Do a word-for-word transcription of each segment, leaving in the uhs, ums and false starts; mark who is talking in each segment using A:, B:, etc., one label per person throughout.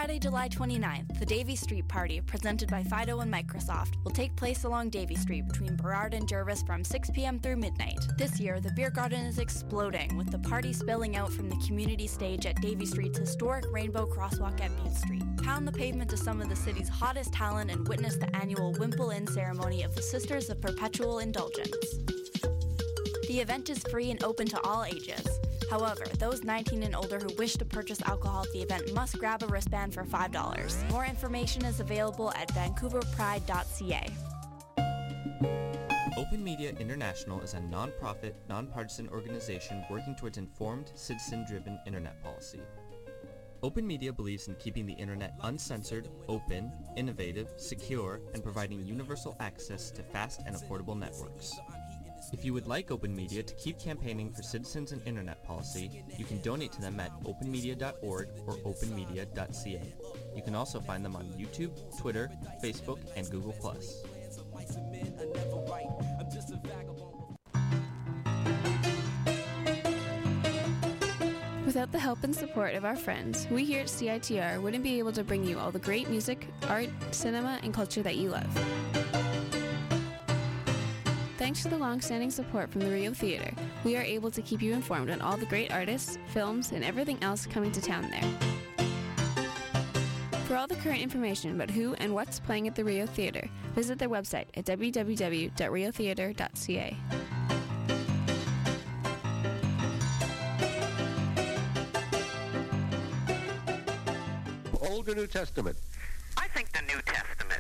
A: Friday, July twenty-ninth, the Davie Street Party, presented by Fido and Microsoft, will take place along Davie Street between Burrard and Jervis from six p.m. through midnight. This year, the beer garden is exploding, with the party spilling out from the community stage at Davie Street's historic Rainbow Crosswalk at Bute Street. Pound the pavement to some of the city's hottest talent and witness the annual Wimple Inn ceremony of the Sisters of Perpetual Indulgence. The event is free and open to all ages. However, those nineteen and older who wish to purchase alcohol at the event must grab a wristband for five dollars. More information is available at vancouver pride dot c a.
B: Open Media International is a non-profit, non-partisan organization working towards informed, citizen-driven internet policy. Open Media believes in keeping the internet uncensored, open, innovative, secure, and providing universal access to fast and affordable networks. If you would like Open Media to keep campaigning for citizens and internet policy, you can donate to them at open media dot org or open media dot c a. You can also find them on YouTube, Twitter, Facebook, and Google plus.
C: Without the help and support of our friends, we here at C I T R wouldn't be able to bring you all the great music, art, cinema, and culture that you love. Thanks to the long-standing support from the Rio Theatre, we are able to keep you informed on all the great artists, films, and everything else coming to town there. For all the current information about who and what's playing at the Rio Theatre, visit their website at w w w dot rio theatre dot c a.
D: Old or New Testament?
E: I think the New Testament.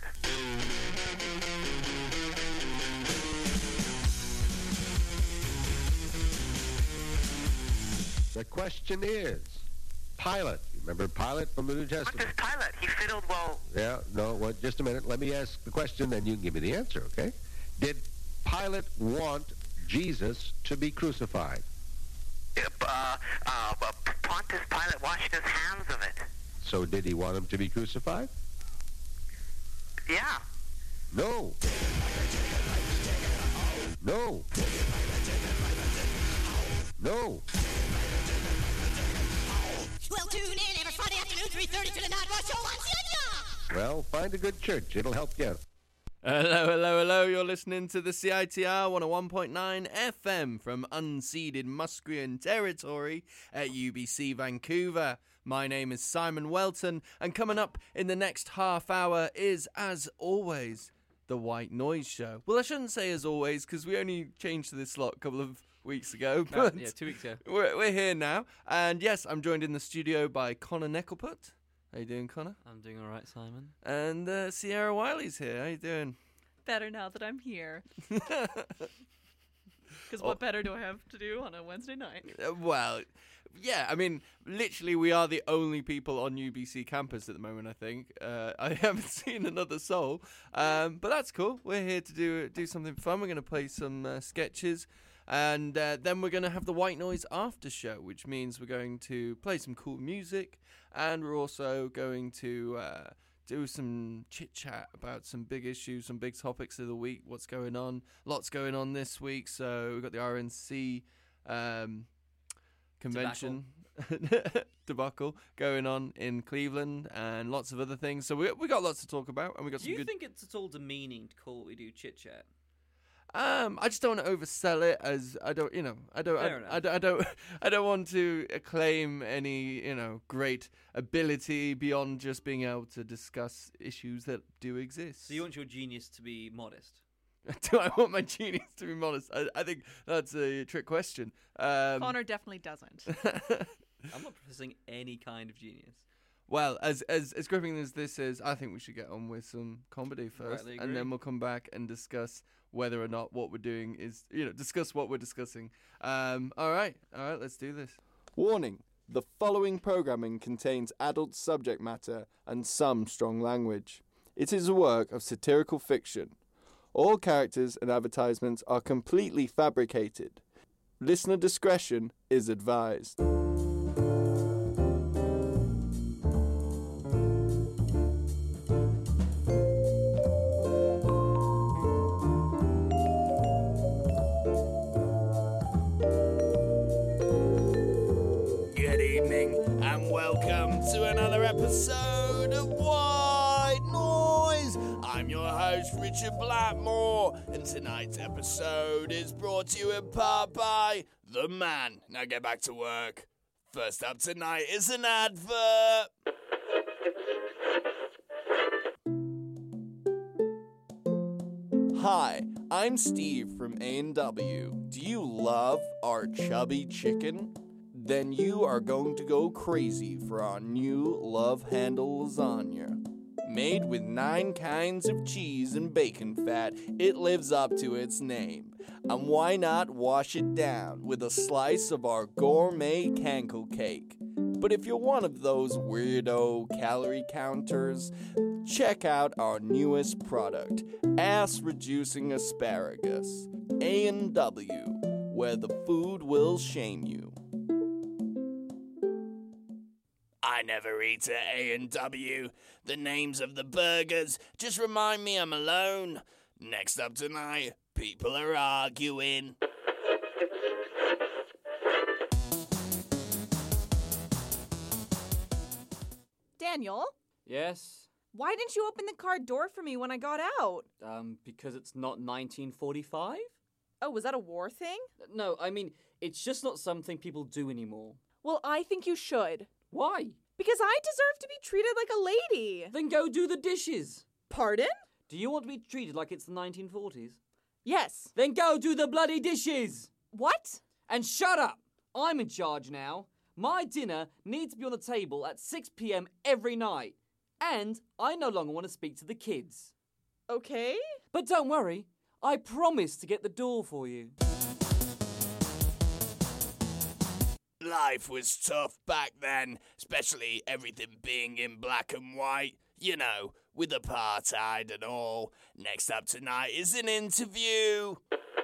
D: The question is, Pilate. You remember Pilate from the New
E: What
D: Testament?
E: does Pilate? He fiddled well.
D: Yeah, no, well, just a minute. Let me ask the question, then you can give me the answer, okay? Did Pilate want Jesus to be crucified?
E: Uh, uh, uh, Pontius Pilate washed his hands of it.
D: So did he want him to be crucified?
E: Yeah.
D: No. No. No.
F: Well, tune in every Friday afternoon, three thirty to the Night Watch Show on C I T R.
D: Well, find a good church. It'll help you.
G: Hello, hello, hello. You're listening to the C I T R one oh one point nine F M from unceded Musqueam territory at U B C Vancouver. My name is Simon Welton, and coming up in the next half hour is, as always, the White Noise Show. Well, I shouldn't say as always, because we only changed to this slot a couple of weeks ago.
H: No,
G: But
H: yeah, two weeks ago.
G: We're, we're here now. And yes, I'm joined in the studio by Connor Neckelput. How you doing, Connor?
H: I'm doing all right, Simon.
G: And uh, Sierra Wiley's here. How you doing?
I: Better now that I'm here. Because
G: Oh.
I: what better do I have to do on a Wednesday night?
G: Uh, well, yeah, I mean, literally we are the only people on U B C campus at the moment, I think. Uh, I haven't seen another soul, um, but that's cool. We're here to do do something fun. We're going to play some uh, sketches, and uh, then we're going to have the White Noise after show, which means we're going to play some cool music, and we're also going to uh, do some chit-chat about some big issues, some big topics of the week, what's going on. Lots going on this week, so we've got the R N C um, convention debacle going on in Cleveland and lots of other things. So we we got lots to talk about, and we got
H: Do
G: some
H: you
G: good...
H: think it's at all demeaning to call what we do chit-chat?
G: Um, I just don't want to oversell it as I don't, you know, I don't,
H: Fair
G: I,
H: enough.
G: I, don't, I don't, I don't want to claim any, you know, great ability beyond just being able to discuss issues that do exist.
H: So you want your genius to be modest?
G: Do I want my genius to be modest? I, I think that's a trick question. Um,
I: Connor definitely doesn't.
H: I'm not professing any kind of genius.
G: Well, as as as gripping as this is, I think we should get on with some comedy first,
H: Rightly
G: and
H: agree.
G: then we'll come back and discuss whether or not what we're doing is, you know, discuss what we're discussing. Um, all right, all right, let's do this. Warning: the following programming contains adult subject matter and some strong language. It is a work of satirical fiction. All characters and advertisements are completely fabricated. Listener discretion is advised. Good evening and welcome to another episode
J: Richard Blackmore, and tonight's episode is brought to you in part by The Man. Now get back to work. First up tonight is an advert. Hi, I'm Steve from A and W. Do you love our chubby chicken? Then you are going to go crazy for our new Love Handle lasagna. Made with nine kinds of cheese and bacon fat, it lives up to its name. And why not wash it down with a slice of our gourmet cankle cake? But if you're one of those weirdo calorie counters, check out our newest product, ass-reducing asparagus. A and W, where the food will shame you. I never eat at A and W. The names of the burgers just remind me I'm alone. Next up tonight, people are arguing.
K: Daniel,
H: Yes?
K: why didn't you open the car door for me when I got out?
H: Um, because it's not nineteen forty-five?
K: Oh, was that a war thing?
H: No, I mean, it's just not something people do anymore.
K: Well, I think you should.
H: Why?
K: Because I deserve to be treated like a lady.
H: Then go do the dishes.
K: Pardon?
H: Do you want to be treated like it's the nineteen forties?
K: Yes.
H: Then go do the bloody dishes!
K: What?
H: And shut up! I'm in charge now. My dinner needs to be on the table at six p.m. every night. And I no longer want to speak to the kids.
K: Okay.
H: But don't worry, I promise to get the door for you.
J: Life was tough back then, especially everything being in black and white. You know, with apartheid and all. Next up tonight is an interview.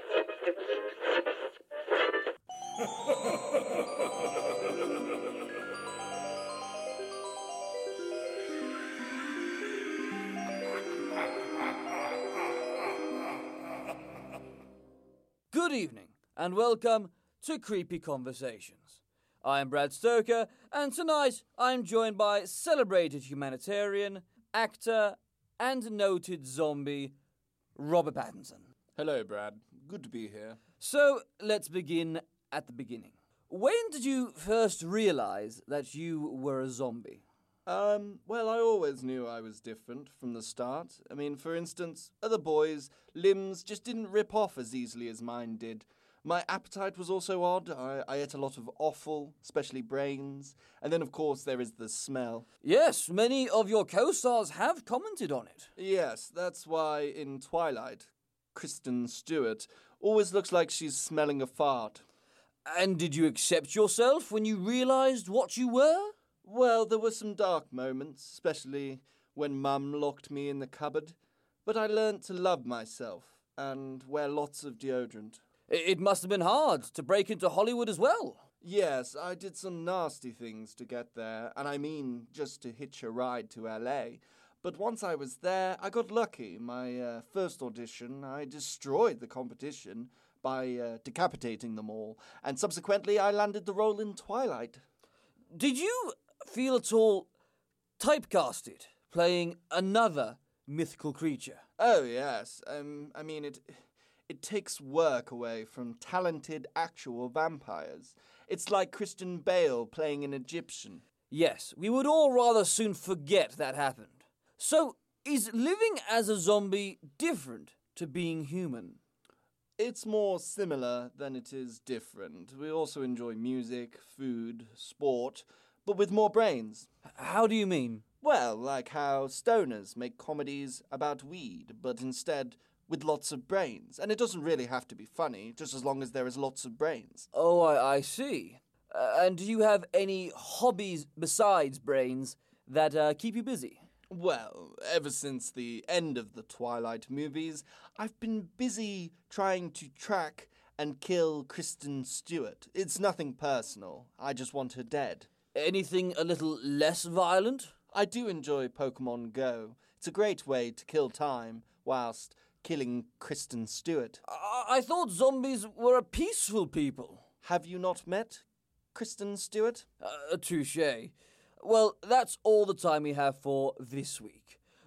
H: Good evening, and welcome to Creepy Conversations. I am Brad Stoker, and tonight I am joined by celebrated humanitarian, actor, and noted zombie, Robert Pattinson.
G: Hello, Brad. Good to be here.
H: So, let's begin at the beginning. When did you first realize that you were a zombie?
G: Um, well, I always knew I was different from the start. I mean, for instance, other boys' limbs just didn't rip off as easily as mine did. My appetite was also odd. I, I ate a lot of offal, especially brains. And then, of course, there is the smell.
H: Yes, many of your co-stars have commented on it.
G: Yes, that's why in Twilight, Kristen Stewart always looks like she's smelling a fart.
H: And did you accept yourself when you realized what you were?
G: Well, there were some dark moments, especially when Mum locked me in the cupboard. But I learnt to love myself and wear lots of deodorant.
H: It must have been hard to break into Hollywood as well.
G: Yes, I did some nasty things to get there, and I mean just to hitch a ride to L A. But once I was there, I got lucky. My uh, first audition, I destroyed the competition by uh, decapitating them all, and subsequently I landed the role in Twilight.
H: Did you feel at all typecasted, playing another mythical creature?
G: Oh, yes. Um, I mean, it... It takes work away from talented actual vampires. It's like Christian Bale playing an Egyptian.
H: Yes, we would all rather soon forget that happened. So, is living as a zombie different to being human?
G: It's more similar than it is different. We also enjoy music, food, sport, but with more brains.
H: How do you mean?
G: Well, like how stoners make comedies about weed, but instead with lots of brains. And it doesn't really have to be funny, just as long as there is lots of brains.
H: Oh, I, I see. Uh, and do you have any hobbies besides brains that uh, keep you busy?
G: Well, ever since the end of the Twilight movies, I've been busy trying to track and kill Kristen Stewart. It's nothing personal. I just want her dead.
H: Anything a little less violent?
G: I do enjoy Pokemon Go. It's a great way to kill time whilst killing Kristen Stewart.
H: I, I thought zombies were a peaceful people.
G: Have you not met Kristen Stewart?
H: Uh, touche. Well, that's all the time we have for this week.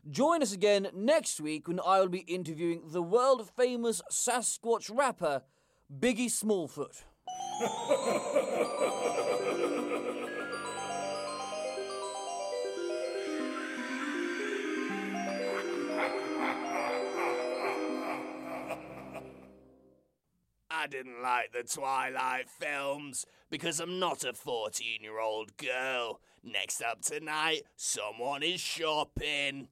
H: Join us again next week when I will be interviewing the world-famous Sasquatch rapper, Biggie Smallfoot.
J: I didn't like the Twilight films because I'm not a fourteen-year-old girl. Next up tonight, someone is shopping.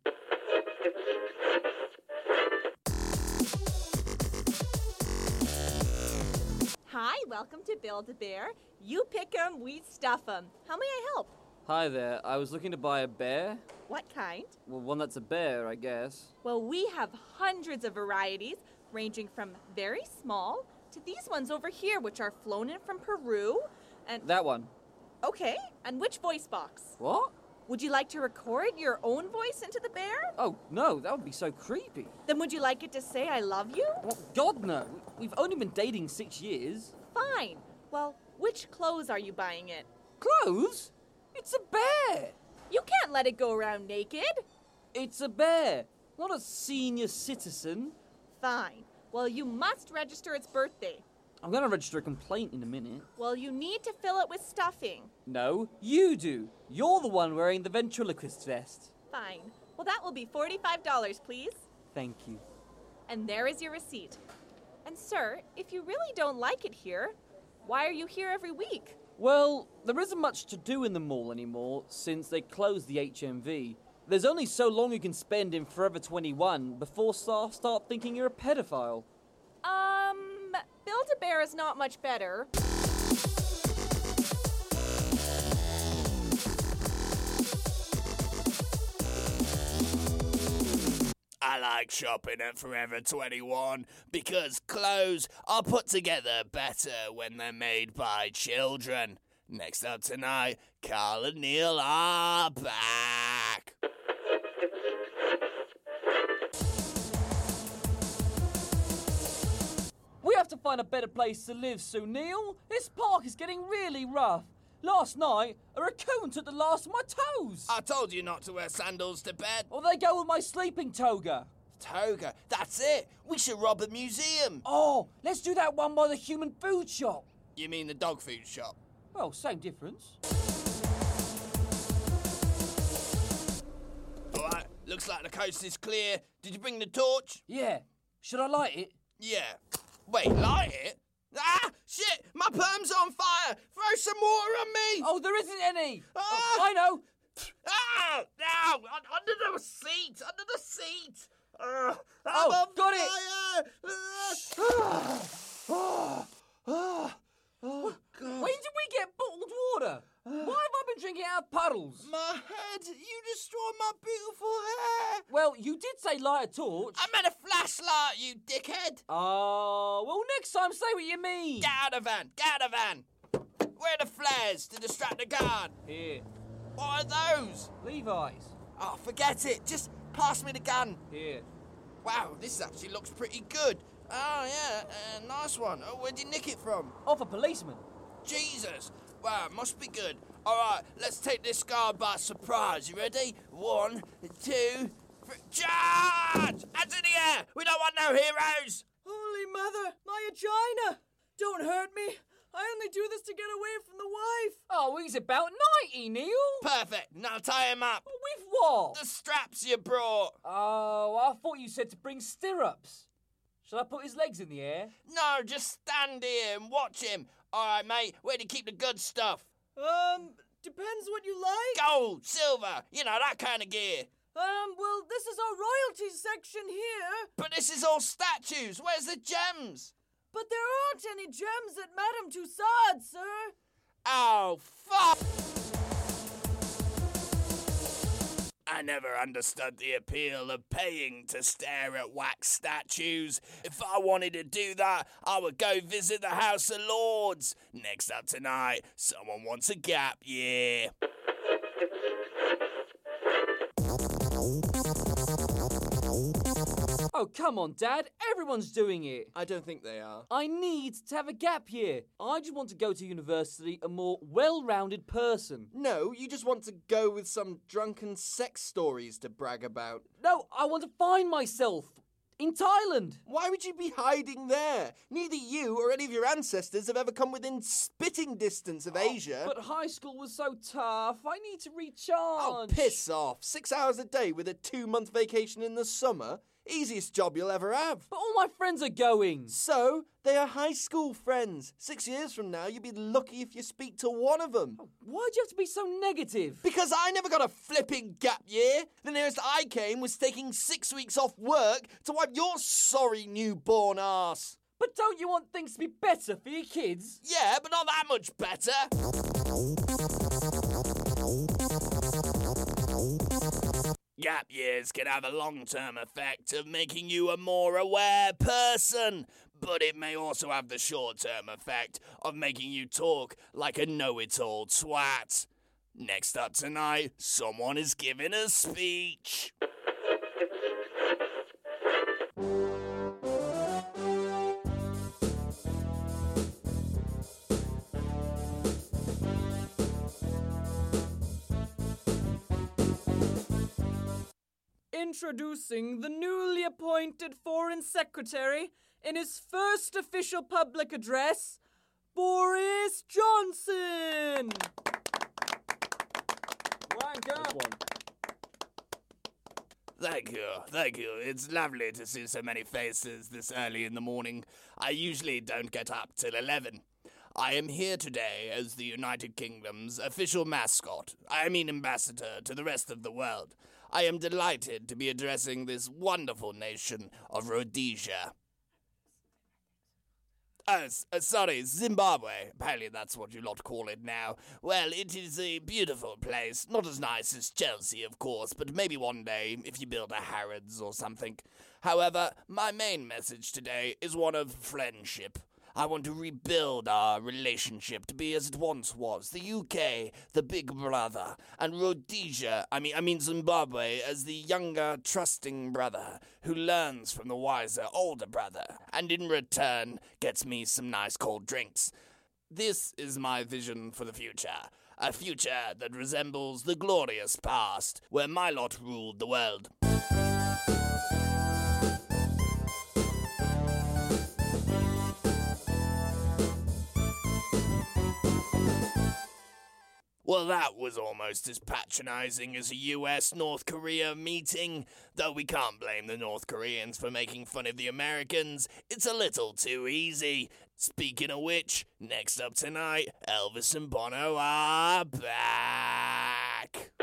K: Hi, welcome to Build-A-Bear. You pick 'em, we stuff 'em. How may I help?
H: Hi there, I was looking to buy a bear.
K: What kind?
H: Well, one that's a bear, I guess.
K: Well, we have hundreds of varieties, ranging from very small to these ones over here, which are flown in from Peru. And
H: That one.
K: okay, and which voice box?
H: What?
K: Would you like to record your own voice into the bear?
H: Oh, no, that would be so creepy.
K: Then would you like it to say I love you?
H: Well, God, no. We've only been dating six years.
K: Fine. Well, which clothes are you buying it?
H: Clothes? It's a bear.
K: You can't let it go around naked.
H: It's a bear, not a senior citizen.
K: Fine. Well, you must register its birthday.
H: I'm going to register a complaint in a minute.
K: Well, you need to fill it with stuffing.
H: No, you do. You're the one wearing the ventriloquist vest.
K: Fine. Well, that will be forty-five dollars, please.
H: Thank you.
K: And there is your receipt. And sir, if you really don't like it here, why are you here every week?
H: Well, there isn't much to do in the mall anymore since they closed the H M V. There's only so long you can spend in Forever twenty-one before staff start thinking you're a pedophile.
K: Um, Build-A-Bear is not much better.
J: I like shopping at Forever twenty-one because clothes are put together better when they're made by children. Next up tonight, Carl and Neil are back.
H: We have to find a better place to live soon, Neil. This park is getting really rough. Last night, a raccoon took the last of my toes.
J: I told you not to wear sandals to bed.
H: Well, they go with my sleeping toga.
J: Toga, that's it. We should rob a museum.
H: Oh, let's do that one by the human food shop.
J: You mean the dog food shop?
H: Well, same difference.
J: All right, looks like the coast is clear. Did you bring the torch?
H: Yeah. Should I light it?
J: Yeah. Wait, light it? Ah, shit, my perm's on fire. Throw some water on me.
H: Oh, there isn't any.
J: Ah!
H: Oh, I know.
J: Ah, no, un- under the seat, under the seat. Uh,
H: Oh, got it.
J: it. Ah, ah, ah, oh, God.
H: When did we get bottled water? Why have I been drinking out of puddles?
J: My head, you destroyed my beautiful hair.
H: Well, you did say light a torch.
J: I meant a flashlight, you dickhead.
H: Oh, well, next time say what you mean.
J: Get out of the van, get out of the van. Where are the flares to distract the guard?
H: Here.
J: What are those?
H: Levi's.
J: Oh, forget it. Just pass me the gun.
H: Here.
J: Wow, this actually looks pretty good. Oh, yeah, uh, nice one. Oh, where'd you nick it from?
H: Off a policeman.
J: Jesus. Wow, must be good. All right, let's take this guard by surprise. You ready? One, two, three. Charge! Hands in the air! We don't want no heroes!
L: Holy mother, my angina! Don't hurt me. I only do this to get away from the wife.
H: Oh, he's about ninety, Neil.
J: Perfect. Now tie him up.
H: With what?
J: The straps you brought.
H: Oh, I thought you said to bring stirrups. Shall I put his legs in the air?
J: No, just stand here and watch him. All right, mate, where do you keep the good stuff?
L: Um, depends what you like.
J: Gold, silver, you know, that kind of gear.
L: Um, well, this is our royalty section here.
J: But this is all statues. Where's the gems?
L: But there aren't any gems at Madame Tussauds, sir.
J: Oh, fuck! I never understood the appeal of paying to stare at wax statues. If I wanted to do that, I would go visit the House of Lords. Next up tonight, someone wants a gap year.
H: Oh, come on, Dad. Everyone's doing it.
J: I don't think they are.
H: I need to have a gap year. I just want to go to university a more well-rounded person.
J: No, you just want to go with some drunken sex stories to brag about.
H: No, I want to find myself. In Thailand.
J: Why would you be hiding there? Neither you or any of your ancestors have ever come within spitting distance of
H: oh,
J: Asia.
H: But high school was so tough. I need to recharge.
J: Oh, piss off. Six hours a day with a two-month vacation in the summer? Easiest job you'll ever have.
H: But all my friends are going.
J: So, they are high school friends. Six years from now, you'll be lucky if you speak to one of them.
H: Why'd you have to be so negative?
J: Because I never got a flipping gap year. The nearest I came was taking six weeks off work to wipe your sorry newborn arse.
H: But don't you want things to be better for your kids?
J: Yeah, but not that much better. Gap years can have a long-term effect of making you a more aware person, but it may also have the short-term effect of making you talk like a know-it-all twat. Next up tonight, someone is giving a speech.
L: Introducing the newly appointed Foreign Secretary in his first official public address, Boris Johnson.
H: Wanker.
J: Thank you, thank you. It's lovely to see so many faces this early in the morning. I usually don't get up till eleven. I am here today as the United Kingdom's official mascot, I mean ambassador to the rest of the world. I am delighted to be addressing this wonderful nation of Rhodesia. Oh, uh, sorry, Zimbabwe. Apparently that's what you lot call it now. Well, it is a beautiful place. Not as nice as Chelsea, of course, but maybe one day, if you build a Harrods or something. However, my main message today is one of friendship. I want to rebuild our relationship to be as it once was. The U K, the big brother, and Rhodesia, I mean I mean Zimbabwe, as the younger, trusting brother who learns from the wiser, older brother, and in return gets me some nice cold drinks. This is my vision for the future. A future that resembles the glorious past, where my lot ruled the world. Well, that was almost as patronizing as a U S North Korea meeting. Though we can't blame the North Koreans for making fun of the Americans. It's a little too easy. Speaking of which, next up tonight, Elvis and Bono are back.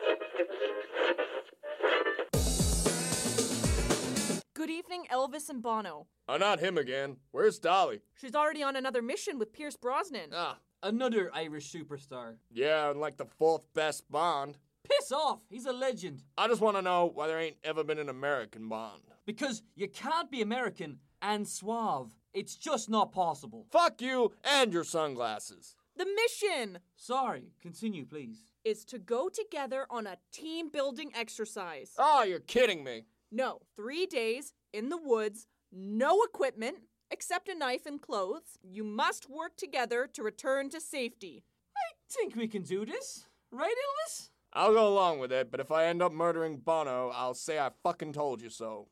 K: Good evening, Elvis and Bono.
J: Oh, not him again. Where's Dolly?
K: She's already on another mission with Pierce Brosnan.
J: Ah.
H: Another Irish superstar.
J: Yeah, and like the fourth best Bond.
H: Piss off! He's a legend.
J: I just want to know why there ain't ever been an American Bond.
H: Because you can't be American and suave. It's just not possible.
J: Fuck you and your sunglasses.
K: The mission!
H: Sorry, continue, please.
K: Is to go together on a team-building exercise.
J: Oh, you're kidding me.
K: No, three days, in the woods, no equipment, except a knife and clothes. You must work together to return to safety.
H: I think we can do this. Right, Elvis?
J: I'll go along with it, but if I end up murdering Bono, I'll say I fucking told you so.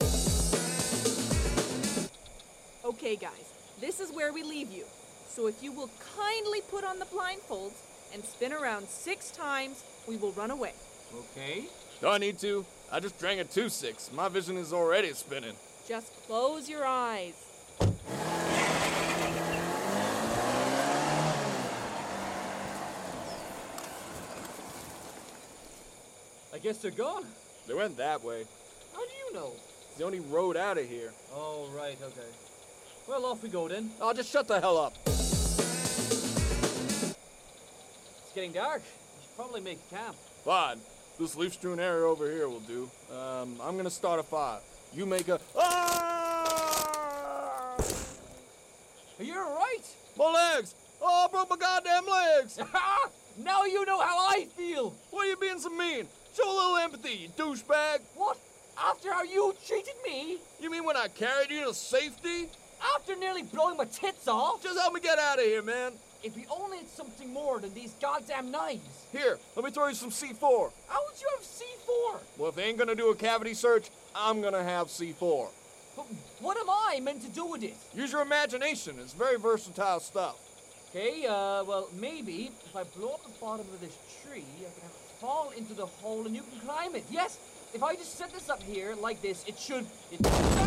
K: Okay, guys, this is where we leave you. So if you will kindly put on the blindfolds and spin around six times, we will run away.
H: Okay.
J: Do I need to? I just drank a two six. My vision is already spinning.
K: Just close your eyes.
H: I guess they're gone.
J: They went that way.
H: How do you know?
J: It's the only road out of here.
H: Oh, right, okay. Well, off we go then.
J: Oh, just shut the hell up.
H: It's getting dark. We should probably make a camp.
J: Fine. This leaf-strewn area over here will do. Um, I'm gonna start a fire. You make a... Ah!
H: Are you alright?
J: My legs! Oh, I broke my goddamn legs!
H: Now you know how I feel!
J: Why are you being so mean? Show a little empathy, you douchebag!
H: What? After how you treated me?
J: You mean when I carried you to safety?
H: After nearly blowing my tits off?
J: Just help me get out of here, man.
H: If we only had something more than these goddamn knives.
J: Here, let me throw you some C four.
H: How would you have C four?
J: Well, if they ain't gonna do a cavity search, I'm gonna have C four.
H: But what am I meant to do with it?
J: Use your imagination. It's very versatile stuff.
H: Okay, uh, well, maybe if I blow up the bottom of this tree, I can have it fall into the hole and you can climb it. Yes, if I just set this up here like this, it should... It...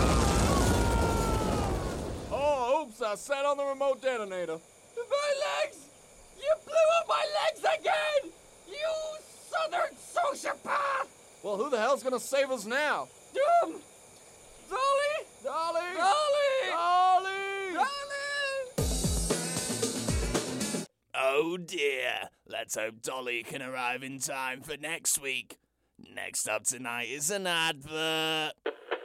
J: Oh, oops, I sat on the remote detonator.
H: My legs! You blew up my legs again! You southern sociopath!
J: Well, who the hell's gonna save us now?
H: Doom! Dolly!
J: Dolly!
H: Dolly!
J: Dolly!
H: Dolly!
M: Oh dear, let's hope Dolly can arrive in time for next week. Next up tonight is an advert.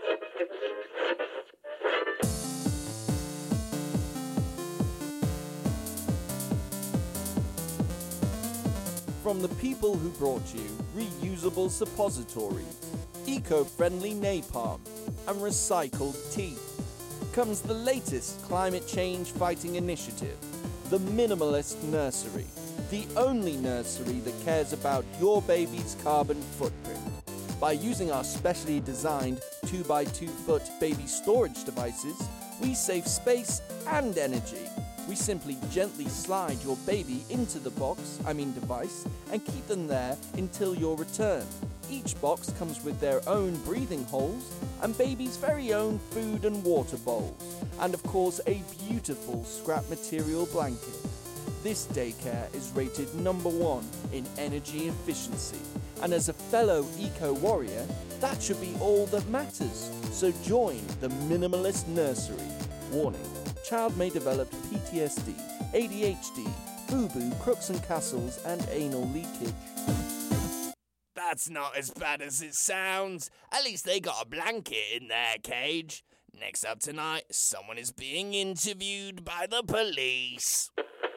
J: From the people who brought you reusable suppositories, eco-friendly napalm, and recycled teeth, comes the latest climate change fighting initiative, the Minimalist Nursery, the only nursery that cares about your baby's carbon footprint. By using our specially designed two by two foot baby storage devices, we save space and energy. We simply gently slide your baby into the box, I mean device, and keep them there until your return. Each box comes with their own breathing holes and baby's very own food and water bowls, and of course a beautiful scrap material blanket. This daycare is rated number one in energy efficiency, and as a fellow eco-warrior, that should be all that matters. So join the Minimalist Nursery. Warning. Child may develop P T S D, A D H D, boo-boo, crooks and castles, and anal leakage.
M: That's not as bad as it sounds. At least they got a blanket in their cage. Next up tonight, someone is being interviewed by the police.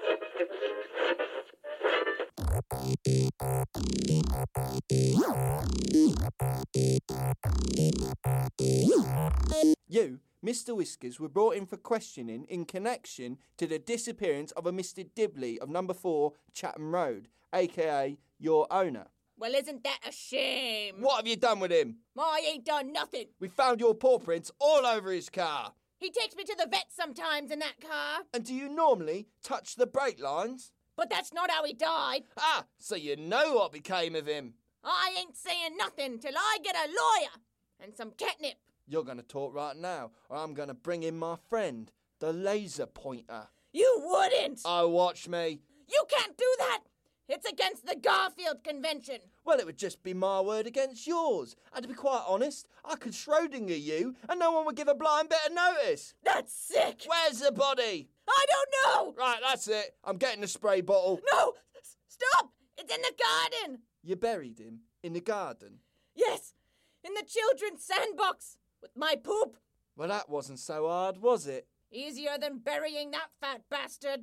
J: You, Mister Whiskers, were brought in for questioning in connection to the disappearance of a Mister Dibley of number four Chatham Road, aka your owner.
F: Well, isn't that a shame?
J: What have you done with him?
F: I ain't done nothing.
J: We found your paw prints all over his car.
F: He takes me to the vet sometimes in that car.
J: And do you normally touch the brake lines?
F: But that's not how he died.
J: Ah, so you know what became of him.
F: I ain't saying nothing till I get a lawyer and some catnip.
J: You're going to talk right now, or I'm going to bring in my friend, the laser pointer.
F: You wouldn't!
J: Oh, watch me.
F: You can't do that! It's against the Garfield Convention.
J: Well, it would just be my word against yours. And to be quite honest, I could Schrodinger you, and no one would give a blind bit of notice.
F: That's sick!
J: Where's the body?
F: I don't know!
J: Right, that's it. I'm getting the spray bottle.
F: No! S- stop! It's in the garden!
J: You buried him in the garden?
F: Yes, in the children's sandbox. With my poop.
J: Well, that wasn't so hard, was it?
F: Easier than burying that fat bastard.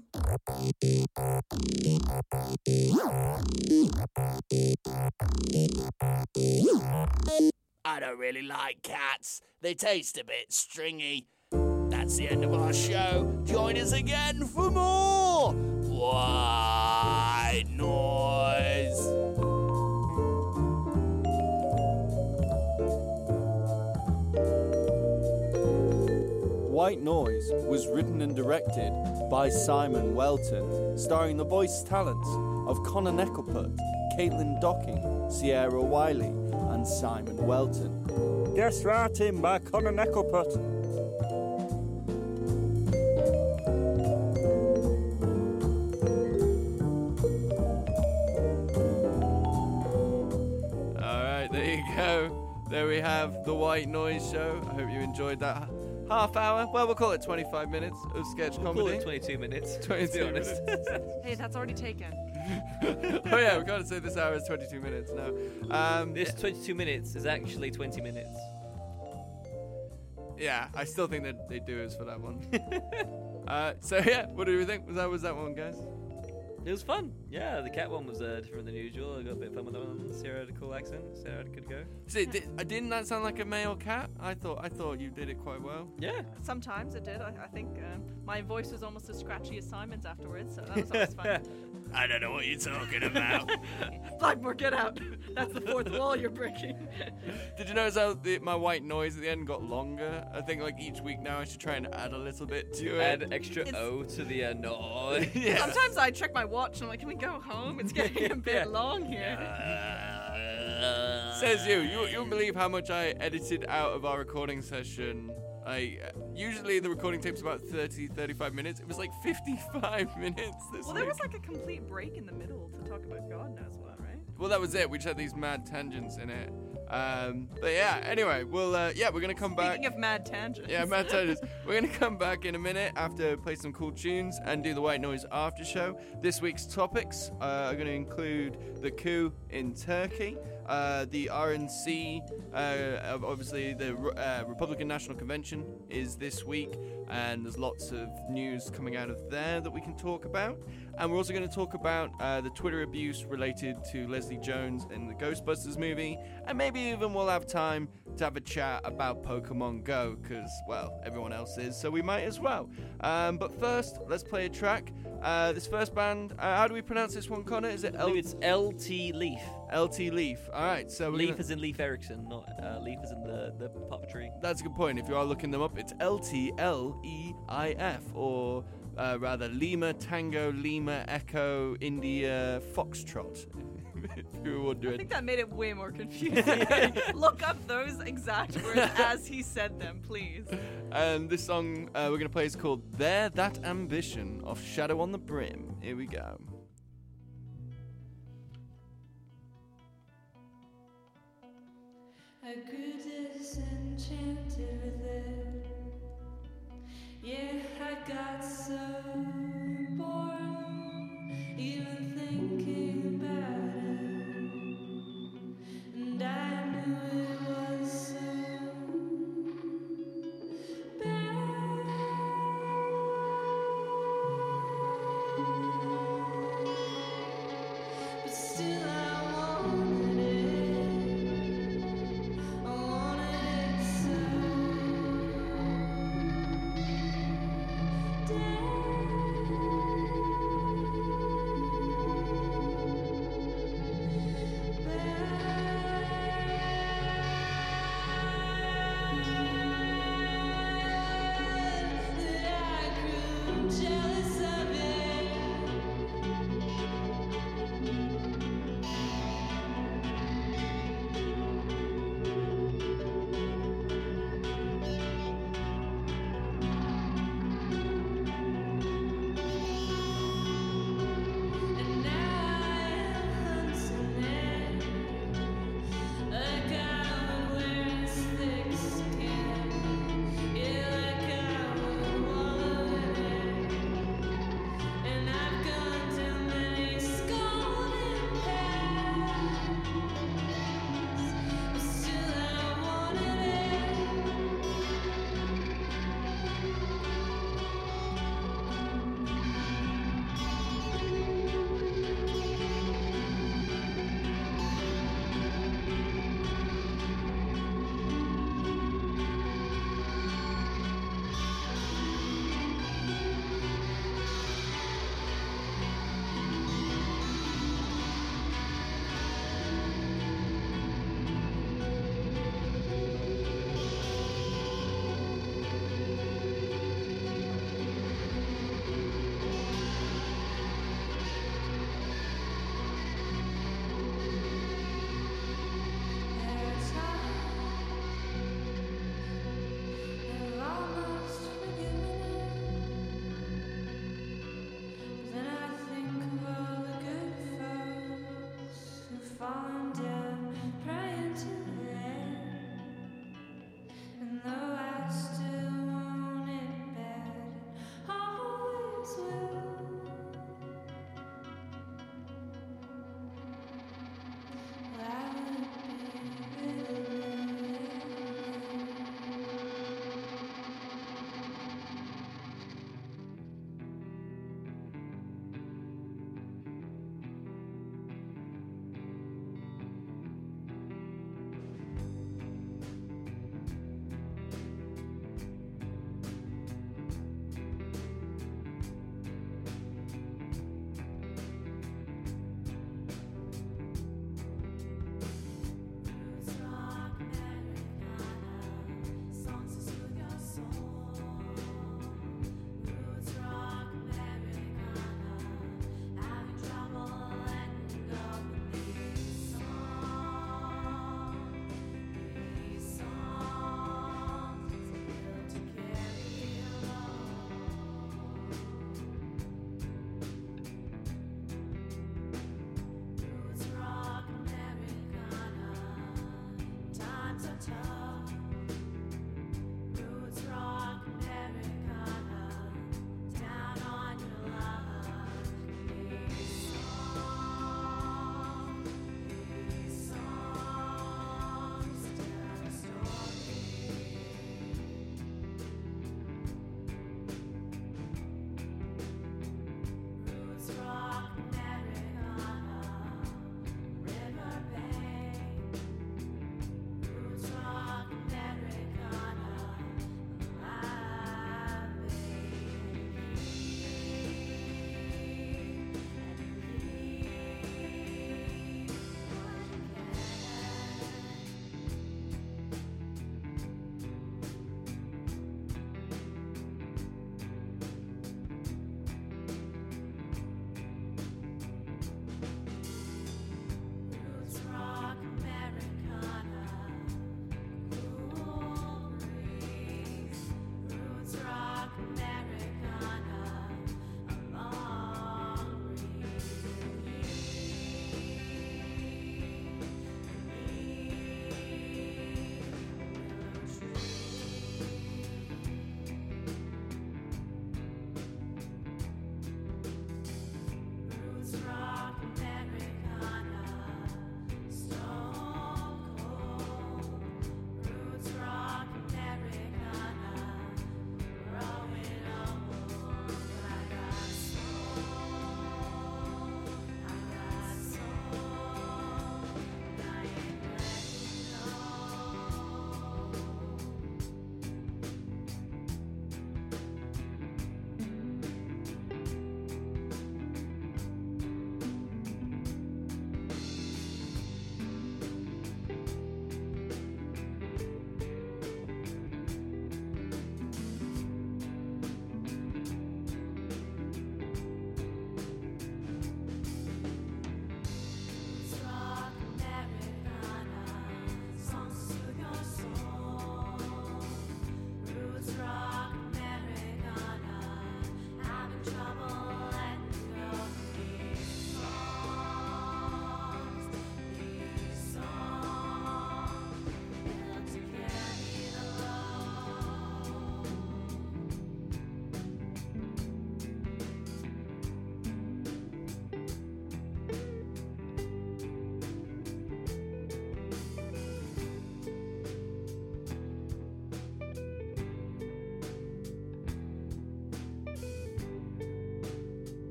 M: I don't really like cats. They taste a bit stringy. That's the end of our show. Join us again for more White Noise.
J: White Noise was written and directed by Simon Welton, starring the voice talents of Connor Neckelput, Caitlin Docking, Sierra Wiley, and Simon Welton. Guest writing by Connor Neckelput.
G: All right, there you go. There we have the White Noise Show. I hope you enjoyed that. Half hour, well, we'll call it twenty-five minutes of sketch
B: we'll
G: comedy.
B: Call it twenty-two minutes,
G: twenty-two
B: to be honest.
G: minutes.
I: Hey, that's already taken.
G: Oh yeah, we've got to say this hour is twenty-two minutes now. Um,
B: this twenty-two minutes is actually twenty minutes.
G: Yeah, I still think that they do us for that one. uh, so yeah, what do we think? Was that was that one, guys?
N: It was fun. Yeah, the cat one was uh, different than usual. I got a bit of fun with that one. Sarah had a cool accent. Sarah had a good go.
G: See, did, uh, didn't that sound like a male cat? I thought I thought you did it quite well.
N: Yeah.
I: Sometimes it did. I, I think uh, my voice was almost as scratchy as Simon's afterwards, so that was always fun.
M: I don't know what you're talking about.
I: Blackmore, get out. That's the fourth wall you're breaking.
G: Did you notice how the, my white noise at the end got longer? I think like each week now I should try and add a little bit to it.
N: Add extra
I: It's-
N: O to the uh, noise.
G: Yeah.
I: Sometimes I check my watch and I'm like, can we go home? It's getting a bit
N: Yeah.
I: long here.
G: Says you. You you won't believe how much I edited out of our recording session. I uh, usually the recording takes about thirty, thirty-five minutes. It was like fifty-five minutes this
I: Well,
G: week.
I: there was like a complete break in the middle to talk about God knows what, right?
G: Well, that was it. We just had these mad tangents in it. Um, but yeah. Anyway, we'll uh, yeah, we're gonna come back.
I: Speaking of mad tangents.
G: Yeah, Matt Tony's. We're going to come back in a minute after play some cool tunes and do the White Noise after show. This week's topics uh, are going to include the coup in Turkey, uh, the R N C, uh, obviously the uh, Republican National Convention is this week, and there's lots of news coming out of there that we can talk about. And we're also going to talk about uh, the Twitter abuse related to Leslie Jones in the Ghostbusters movie, and maybe even we'll have time to have a chat about Pokemon Go, because, well, everyone else is, so we might as well. Um, but first, let's play a track. Uh, this first band, uh, how do we pronounce this one, Connor? Is it
N: I
G: L-
N: believe it's L T Leaf.
G: L T Leaf. All right, so we're
N: Leaf
G: gonna-
N: as in Leif Erikson, not uh, Leaf as in the, the puppetry.
G: That's a good point. If you are looking them up, it's L T L E I F, or uh, rather Lima Tango Lima Echo India Foxtrot. If you were
I: I
G: wondering.
I: think that made it way more confusing. Look up those exact words as he said them, please.
G: And this song uh, we're going to play is called There That Ambition of Shadow on the Brim. Here we go.
O: I grew disenchanted with it. Yeah, I got so bored, even thinking about it. And I knew it was so bad. But still I wanted it. I wanted it so.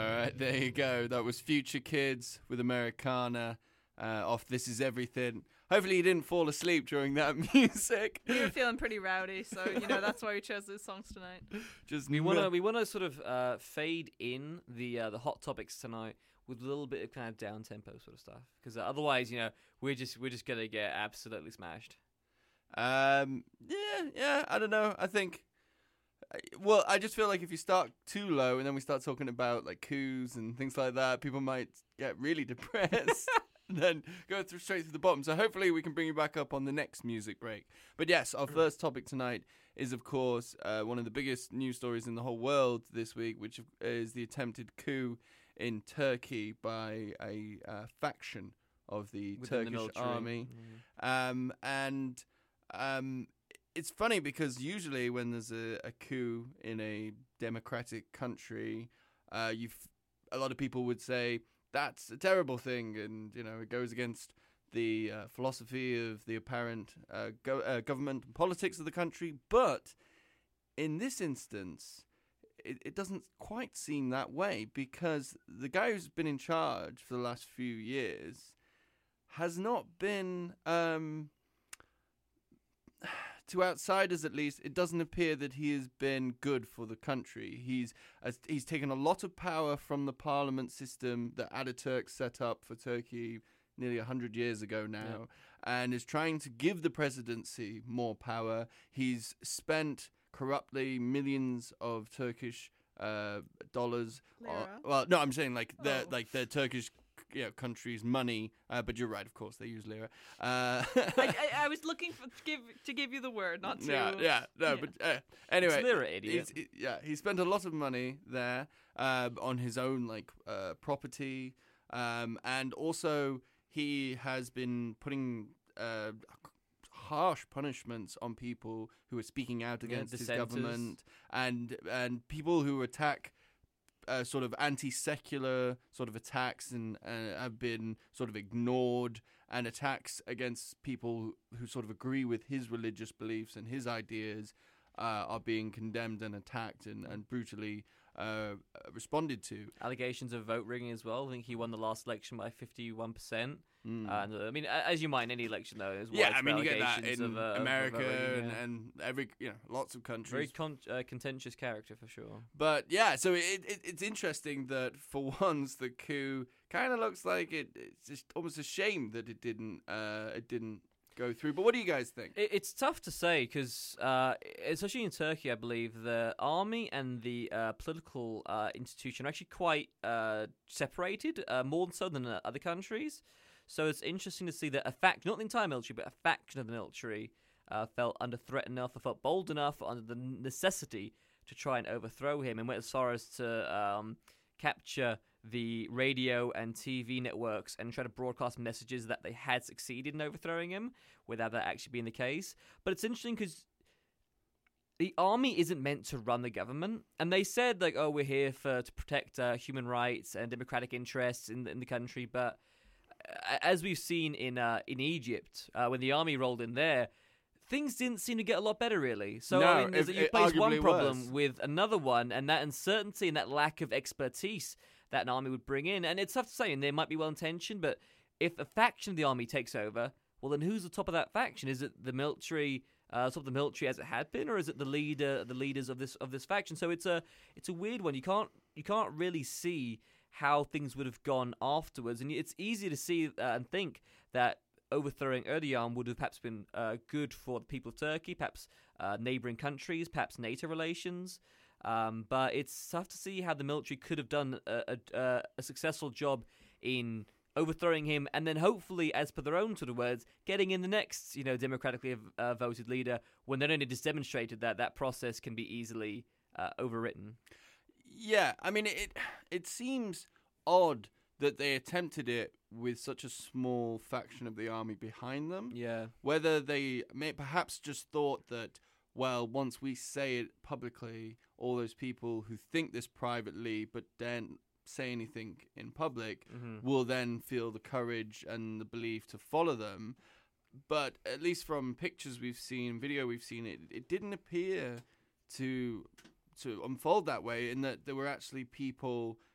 G: right, there you go. That was Future Kids with Americana uh, off This Is Everything. Hopefully you didn't fall asleep during that music.
I: We were feeling pretty rowdy, so you know that's why we chose those songs tonight.
G: Just
N: we want to we want to sort of uh, fade in the uh, the hot topics tonight with a little bit of kind of down tempo sort of stuff, because uh, otherwise, you know, we're just we're just gonna get absolutely smashed.
G: Um, yeah, yeah. I don't know. I think. Well, I just feel like if you start too low and then we start talking about like coups and things like that, people might get really depressed and then go through straight through the bottom. So hopefully we can bring you back up on the next music break. But yes, our first topic tonight is, of course, uh, one of the biggest news stories in the whole world this week, which is the attempted coup in Turkey by a uh, faction of the
N: Within
G: Turkish
N: the military.
G: army.
N: Mm.
G: Um, and um, it's funny because usually when there's a, a coup in a democratic country, uh, you've a lot of people would say that's a terrible thing, and you know it goes against the uh, philosophy of the apparent uh, go- uh, government and politics of the country. But in this instance, it, it doesn't quite seem that way, because the guy who's been in charge for the last few years has not been, um, to outsiders at least, it doesn't appear that he has been good for the country. He's uh, he's taken a lot of power from the parliament system that Ataturk set up for Turkey nearly one hundred years ago now, yeah. and is trying to give the presidency more power. He's spent corruptly millions of Turkish uh, dollars. On, well, no, I'm saying like the
I: Oh.
G: like the Turkish you know, country's money, uh, but you're right, of course, they use lira. Uh,
I: I, I, I was looking for to give to give you the word, not to.
G: yeah, yeah, no,
I: yeah.
G: but uh, anyway,
N: It's lira, idiot.
G: he's- he- yeah, he spent a lot of money there uh, on his own like uh, property, um, and also he has been putting uh, harsh punishments on people who are speaking out
N: Yeah,
G: against his
N: dissenters.
G: government, and and people who attack. Uh, sort of anti-secular sort of attacks and uh, have been sort of ignored, and attacks against people who sort of agree with his religious beliefs and his ideas uh, are being condemned and attacked and, and brutally uh, responded to.
N: Allegations of vote rigging as well. I think he won the last election by fifty-one percent.
G: Mm.
N: And uh, I mean, a- as you might in any election, though, there's
G: Yeah, I
N: widespread
G: mean, you get that
N: allegations
G: in
N: of, uh, of
G: America
N: vote rigging,
G: and,
N: yeah.
G: and every, you know, lots of
N: Very
G: countries.
N: con- uh, contentious character for sure.
G: But yeah, so it, it it's interesting that for once the coup kind of looks like it. It's just almost a shame that it didn't. Uh, it didn't go through. But what do you guys think?
N: It, it's tough to say because, uh, especially in Turkey, I believe the army and the uh, political uh, institution are actually quite uh, separated, uh, more so than uh, other countries. So it's interesting to see that a fact, not the entire military, but a faction of the military uh, felt under threat enough, or felt bold enough, under the necessity to try and overthrow him, and went as far as to um, capture the radio and T V networks and try to broadcast messages that they had succeeded in overthrowing him, without that actually being the case. But it's interesting because the army isn't meant to run the government, and they said like, "Oh, we're here for to protect uh, human rights and democratic interests in the, in the country." But uh, as we've seen in uh, in Egypt, uh, when the army rolled in there, things didn't seem to get a lot better, really. So
G: No,
N: I mean, there's,
G: it-
N: you
G: it
N: place one
G: arguably
N: problem
G: was.
N: with another one, and that uncertainty and that lack of expertise that an army would bring in. And it's tough to say, and they might be well intentioned, but if a faction of the army takes over, well, then who's the top of that faction? Is it the military, uh, top of the military as it had been, or is it the leader, the leaders of this of this faction? So it's a it's a weird one. You can't you can't really see how things would have gone afterwards, and it's easy to see uh, and think that overthrowing Erdogan would have perhaps been uh, good for the people of Turkey, perhaps uh, neighbouring countries, perhaps NATO relations. Um, but it's tough to see how the military could have done a, a, a successful job in overthrowing him, and then hopefully, as per their own sort of words, getting in the next, you know, democratically uh, voted leader, when they only just demonstrated that that process can be easily uh, overwritten.
G: Yeah, I mean, it it seems odd that they attempted it with such a small faction of the army behind them.
N: Yeah.
G: Whether they may perhaps just thought that, well, once we say it publicly, all those people who think this privately but don't say anything in public
N: Mhm.
G: will then feel the courage and the belief to follow them. But at least from pictures we've seen, video we've seen, it it didn't appear to to unfold that way, in that there were actually people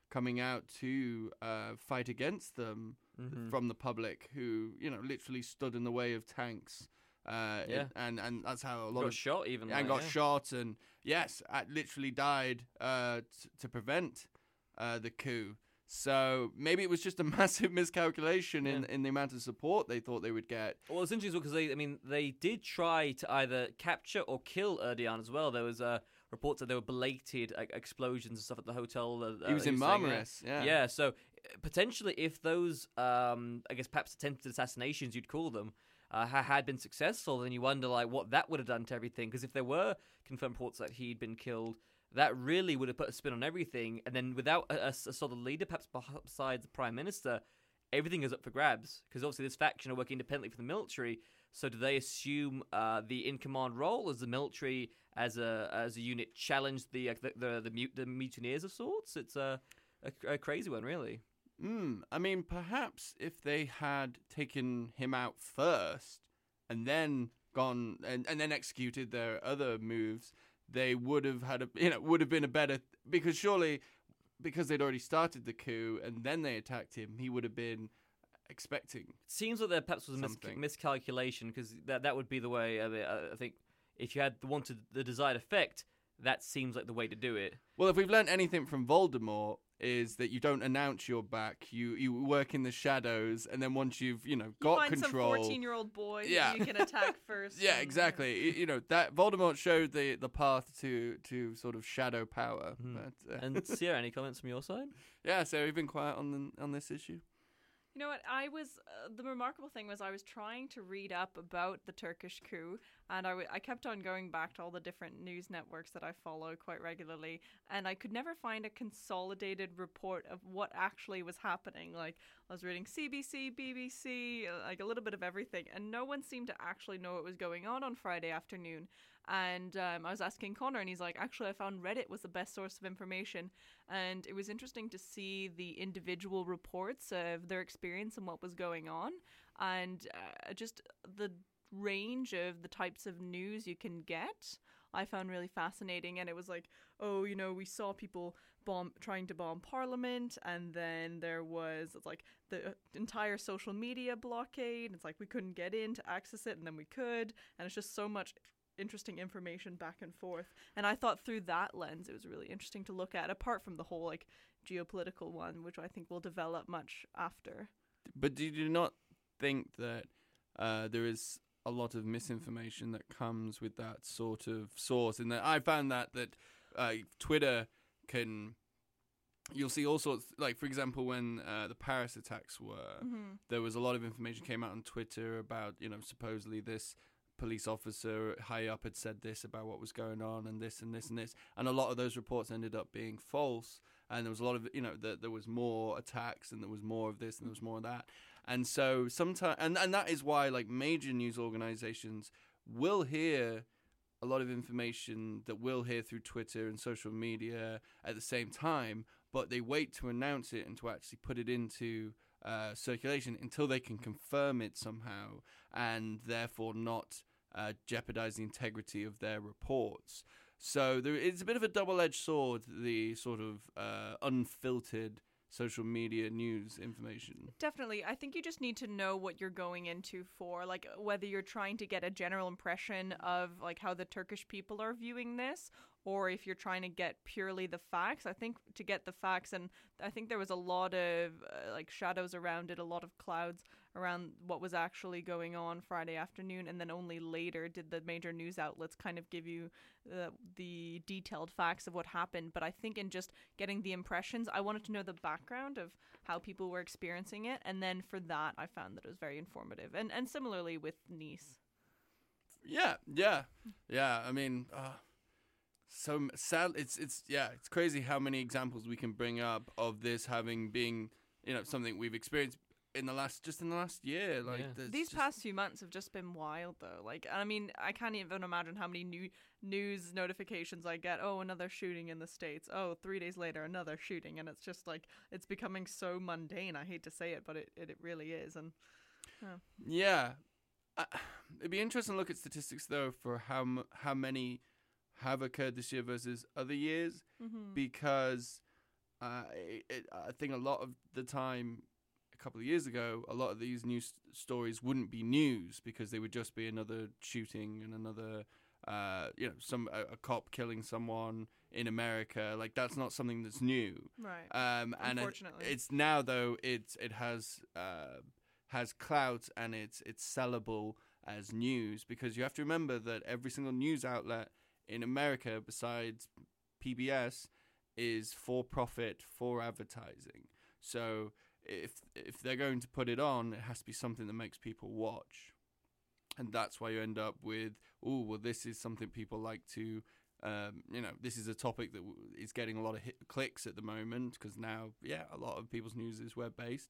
G: coming out to uh, fight against them
N: Mhm.
G: from the public, who you know literally stood in the way of tanks. Uh,
N: Yeah.
G: it- and and that's how a lot
N: Got
G: of
N: shot even,
G: and
N: like,
G: got
N: yeah.
G: shot, and yes, uh, literally died uh, t- to prevent uh, the coup. So maybe it was just a massive miscalculation in, in the amount of support they thought they would get.
N: Well, it's interesting because they, I mean, they did try to either capture or kill Erdogan as well. There was uh, reports that there were belated like, explosions and stuff at the hotel. Uh,
G: He was in
N: saying,
G: Marmaris, yeah.
N: Yeah, so uh, potentially if those, um, I guess perhaps attempted assassinations, you'd call them, uh, ha- had been successful, then you wonder like what that would have done to everything. Because if there were confirmed reports that he'd been killed, that really would have put a spin on everything. And then without a, a, a solid leader, perhaps besides the prime minister, everything is up for grabs. Because obviously this faction are working independently for the military. So do they assume uh, the in command role as the military, as a as a unit, challenge the uh, the the, the, mut- the mutineers of sorts? It's a, a, a crazy one, really.
G: Mm, I mean, perhaps if they had taken him out first and then gone and, and then executed their other moves, they would have had a you know would have been a better, because surely because they'd already started the coup and then they attacked him, he would have been expecting.
N: Seems like there perhaps was a mis-
G: something.
N: miscalculation, because that that would be the way. I, mean, I I think if you had wanted the desired effect, that seems like the way to do it.
G: Well, if we've learned anything from Voldemort, is that you don't announce you're back. You you work in the shadows, and then once you've you know
I: You
G: got
I: find
G: control,
I: some fourteen-year-old boy
G: Yeah.
I: that you can attack first.
G: yeah,
I: and-
G: exactly. You, you know that Voldemort showed the, the path to, to sort of shadow power. But, uh,
N: And Sierra, any comments from your side?
G: yeah, so you've been quiet on the, on this issue.
I: You know what? I was uh, the remarkable thing was I was trying to read up about the Turkish coup, and I, w- I kept on going back to all the different news networks that I follow quite regularly, and I could never find a consolidated report of what actually was happening. Like I was reading C B C, B B C, uh, like a little bit of everything, and no one seemed to actually know what was going on on Friday afternoon. And um, I was asking Connor, and he's like, actually, I found Reddit was the best source of information. And it was interesting to see the individual reports of their experience and what was going on. And uh, just the range of the types of news you can get, I found really fascinating. And it was like, oh, you know, we saw people bomb trying to bomb Parliament. And then there was it's like the entire social media blockade. It's like we couldn't get in to access it, and then we could. And it's just so much interesting information back and forth, and I thought through that lens it was really interesting to look at, apart from the whole like geopolitical one, which I think will develop much after.
G: But do you not think that uh, there is a lot of misinformation that comes with that sort of source? And that I found that that uh, Twitter can, you'll see all sorts. Like for example, when uh, the Paris attacks were,
I: Mhm.
G: there was a lot of information came out on Twitter about you know supposedly this police officer high up had said this about what was going on, and this and this and this, and a lot of those reports ended up being false, and there was a lot of you know that there was more attacks, and there was more of this, and there was more of that, and so sometimes, and, and that is why like major news organizations will hear a lot of information that we'll hear through Twitter and social media at the same time, but they wait to announce it and to actually put it into uh, circulation until they can confirm it somehow, and therefore not uh, jeopardize the integrity of their reports. So there, it's a bit of a double-edged sword, the sort of uh, unfiltered social media news information.
I: Definitely. I think you just need to know what you're going into for, like whether you're trying to get a general impression of like how the Turkish people are viewing this, or if you're trying to get purely the facts. I think to get the facts, and I think there was a lot of uh, like shadows around it, a lot of clouds around what was actually going on Friday afternoon, and then only later did the major news outlets kind of give you uh, the detailed facts of what happened. But I think in just getting the impressions, I wanted to know the background of how people were experiencing it, and then for that I found that it was very informative. And and similarly with Nice.
G: Yeah, yeah, yeah. I mean, uh, so sad. It's it's yeah. It's crazy how many examples we can bring up of this having been you know something we've experienced in the last just in the last year. Like
N: Yeah.
G: there's
I: These
G: just-
I: past few months have just been wild, though. Like, I mean, I can't even imagine how many new news notifications I get. Oh, another shooting in the States. Oh, three days later, another shooting. And it's just like, it's becoming so mundane. I hate to say it, but it, it, it really is. And uh.
G: Yeah, uh, it'd be interesting to look at statistics though for how m- how many have occurred this year versus other years,
I: Mhm.
G: because uh, it, it, I think a lot of the time, a couple of years ago, a lot of these news stories wouldn't be news because they would just be another shooting and another, uh, you know, some a, a cop killing someone in America. Like that's not something that's new,
I: right?
G: Um, and
I: Unfortunately,
G: it, it's now though it's it has uh, has clout and it's it's sellable as news because you have to remember that every single news outlet in America besides P B S is for profit for advertising. So if if they're going to put it on, it has to be something that makes people watch. And that's why you end up with, oh, well, this is something people like to, um, you know, this is a topic that w- is getting a lot of hit clicks at the moment because now, yeah, a lot of people's news is web-based.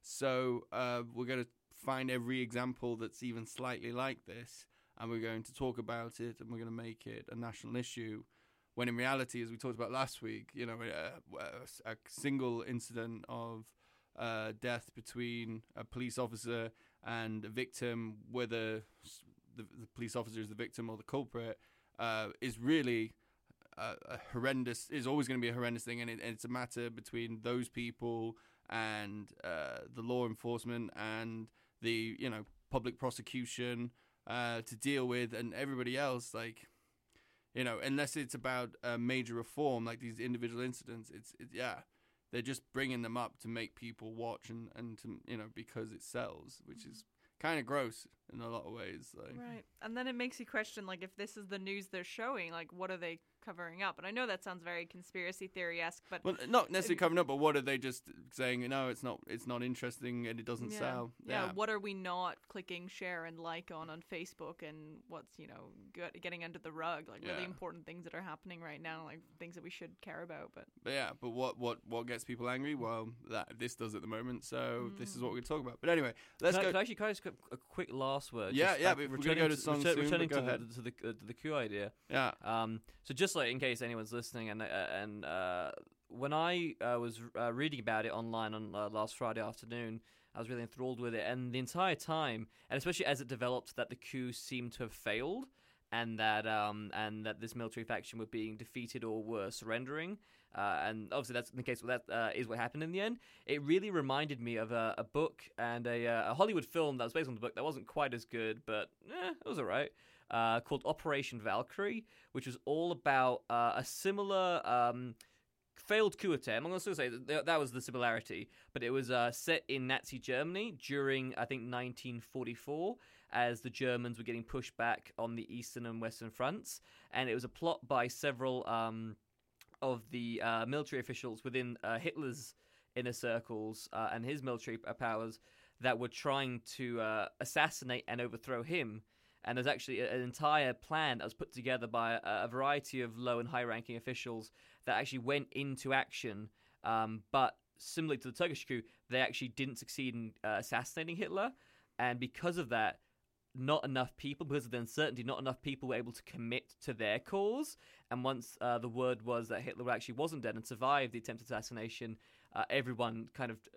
G: So uh, we're going to find every example that's even slightly like this, and we're going to talk about it, and we're going to make it a national issue. When in reality, as we talked about last week, you know, a, a, a single incident of uh, death between a police officer and a victim, whether the, the police officer is the victim or the culprit, uh, is really a, a horrendous, is always going to be a horrendous thing. And, it, and it's a matter between those people and uh, the law enforcement and the, you know, public prosecution uh, to deal with, and everybody else, like, you know, unless it's about a major reform, like these individual incidents, it's, it, yeah, they're just bringing them up to make people watch and, and to, you know, because it sells, which is kind of gross in a lot of ways. Like.
I: Right. And then it makes you question, like, if this is the news they're showing, like, what are they covering up? And I know that sounds very conspiracy theory-esque, but...
G: Well, not necessarily covering up, but what are they just saying, no, it's not it's not interesting and it doesn't
I: yeah.
G: sell?
I: Yeah.
G: yeah,
I: what are we not clicking share and like on on Facebook, and what's, you know, get, getting under the rug? Like, really
G: Yeah.
I: important things that are happening right now, like, things that we should care about, but...
G: But yeah, but what, what, what gets people angry? Well, that this does at the moment, so
I: Mm.
G: this is what we're talking about. But anyway, let's
N: can
G: go...
N: I, can I actually, can I just get a quick last word?
G: Yeah,
N: Just
G: yeah,
N: back-
G: but we're
N: returning
G: gonna go to songs
N: return-
G: soon,
N: Returning
G: but go
N: to,
G: ahead.
N: the, to, the, uh, to the coup idea.
G: Yeah.
N: Um, so just like in case anyone's listening, and uh, and uh, when I uh, was uh, reading about it online on uh, last Friday afternoon, I was really enthralled with it, and the entire time, and especially as it developed, that the coup seemed to have failed, and that um and that this military faction were being defeated or were surrendering. Uh, and obviously that's the case. That uh, is what happened in the end. It really reminded me of a, a book and a, uh, a Hollywood film that was based on the book that wasn't quite as good, but eh, it was alright. Uh, called Operation Valkyrie, which was all about uh, a similar um, failed coup attempt. I'm going to say that, that was the similarity, but it was uh, set in Nazi Germany during, I think, nineteen forty-four, as the Germans were getting pushed back on the eastern and western fronts, and it was a plot by several um, of the uh, military officials within uh, Hitler's inner circles uh, and his military powers that were trying to uh, assassinate and overthrow him. And there's actually an entire plan that was put together by a, a variety of low and high-ranking officials that actually went into action. Um, but similarly to the Turkish coup, they actually didn't succeed in uh, assassinating Hitler. And because of that, not enough people, because of the uncertainty, not enough people were able to commit to their cause. And once uh, the word was that Hitler actually wasn't dead and survived the attempted assassination, uh, everyone kind of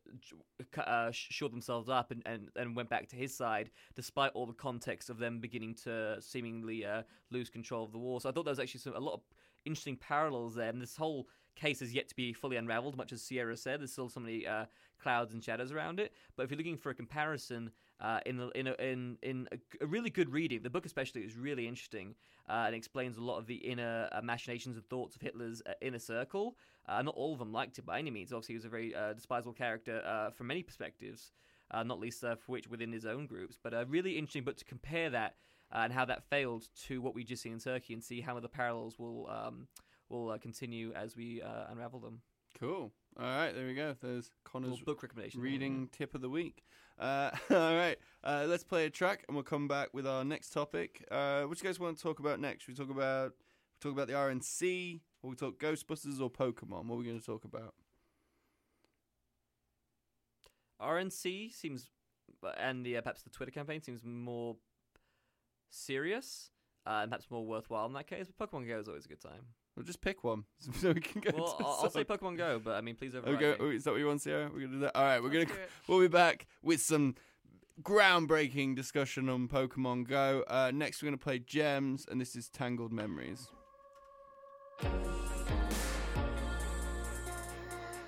N: uh, shored themselves up and, and, and went back to his side, despite all the context of them beginning to seemingly uh, lose control of the war. So I thought there was actually some, a lot of interesting parallels there. And this whole case is yet to be fully unraveled, much as Sierra said. There's still so many uh, clouds and shadows around it. But if you're looking for a comparison, uh, in a, in a, in in a, a really good reading, the book especially is really interesting uh, and explains a lot of the inner uh, machinations and thoughts of Hitler's uh, inner circle. Uh, not all of them liked it by any means. Obviously, he was a very uh, despisable character uh, from many perspectives, uh, not least uh, for which within his own groups. But a really interesting book to compare that uh, and how that failed to what we just see in Turkey, and see how the parallels will um, will uh, continue as we uh, unravel them.
G: Cool. All right, there we go. There's Connor's
N: Little book recommendation.
G: reading tip of the week. Uh, all right, uh, let's play a track, and we'll come back with our next topic. Uh, what do you guys want to talk about next? Should we talk about we talk about the R N C, or we talk Ghostbusters or Pokemon? What are we going to talk about?
N: R N C seems, and the uh, perhaps the Twitter campaign seems more serious uh, and perhaps more worthwhile in that case. But Pokemon Go is always a good time.
G: Well, just pick one so we can go.
N: Well,
G: to
N: I'll, I'll say
G: song.
N: Pokemon Go, but I mean, please override
G: Okay,
N: me.
G: is that what you want, Sierra? We're gonna do that. All right, we're
I: Let's
G: gonna
I: do it.
G: we'll be back with some groundbreaking discussion on Pokemon Go. Uh, next, we're gonna play Gems, and this is Tangled Memories.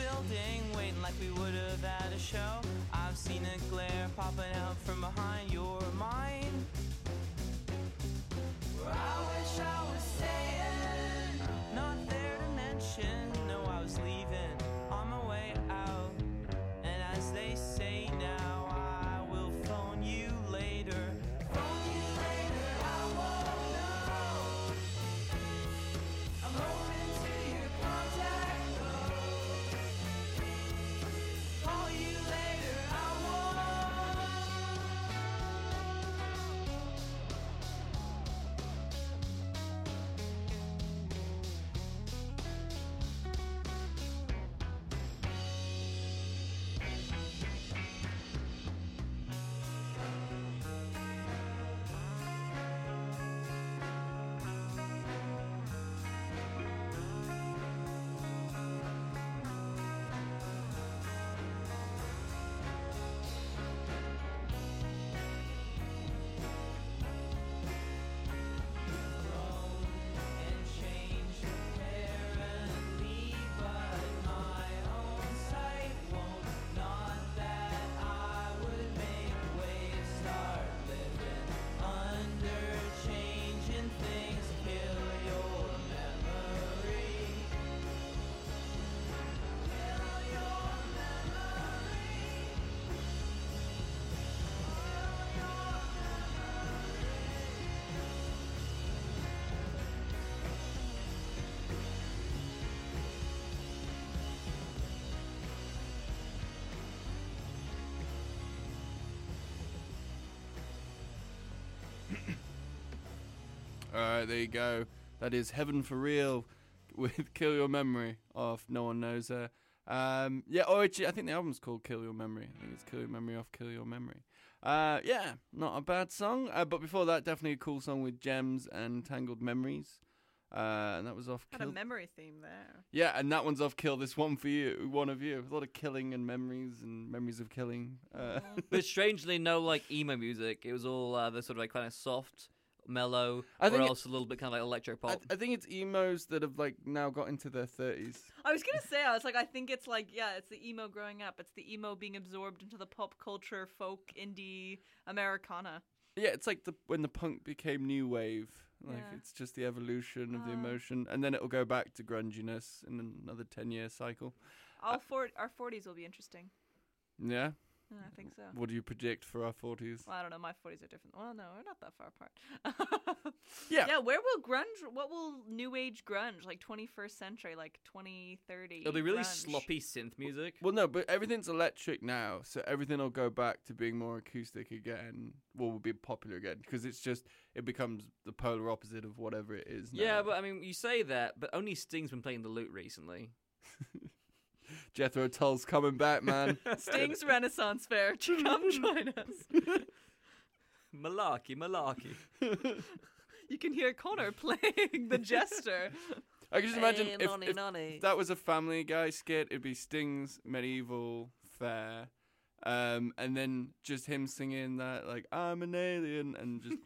P: building, waiting like we would have at a show. I've seen a glare popping out from behind your mind. Where I wish I was staying, not there to mention. No, I was leaving on my way out. And as they say now, I will phone you later. Phone you later, I won't know. I'm hoping to your contact though. Call you later, I won't.
G: Alright, there you go. That is Heaven for Real with Kill Your Memory off No One Knows Her. Um, yeah, oh, actually, I think the album's called Kill Your Memory. I think it's Kill Your Memory off Kill Your Memory. Uh, yeah, not a bad song. Uh, but before that, definitely a cool song with Gems and Tangled Memories. Uh, and that was off
I: Had
G: Kill...
I: a memory theme there.
G: Yeah, and that one's off Kill This One For You, one of you. A lot of killing and memories and memories of killing. Uh,
N: But strangely, no like emo music. It was all uh, the sort of like kind of soft, mellow,
G: I
N: or
G: think it-
N: else a little bit kind of like electro
G: I,
N: pop.
G: I think it's emos that have like now got into their thirties.
I: I was gonna say, I was like, I think it's like, yeah, it's the emo growing up. It's the emo being absorbed into the pop culture, folk, indie, Americana.
G: Yeah, it's like the when the punk became new wave. Like
I: Yeah.
G: it's just the evolution of the
I: Ah.
G: emotion, and then it'll go back to grunginess in another ten year cycle.
I: All four, our forties will be interesting.
G: Yeah.
I: Yeah, I think so.
G: What do you predict for our forties?
I: Well, I don't know. My forties are different. Well, no, we're not that far apart.
G: Yeah.
I: Yeah. Where will grunge? What will new age grunge? Like twenty-first century, like twenty thirty.
N: It'll be really
I: grunge.
N: sloppy synth music.
G: Well, no, but everything's electric now, so everything will go back to being more acoustic again. Well, will be popular again because it's just it becomes the polar opposite of whatever it is now.
N: Yeah, but I mean, you say that, but only Sting's been playing the lute recently.
G: Jethro Tull's coming back, man.
I: Sting's Renaissance Fair. Come join us.
N: Malarkey, malarkey.
I: You can hear Connor playing the jester.
G: I can just imagine
I: Hey,
G: if,
I: nonny,
G: if
I: nonny.
G: that was a Family Guy skit, it'd be Sting's Medieval Fair, um, and then just him singing that like I'm an alien and just.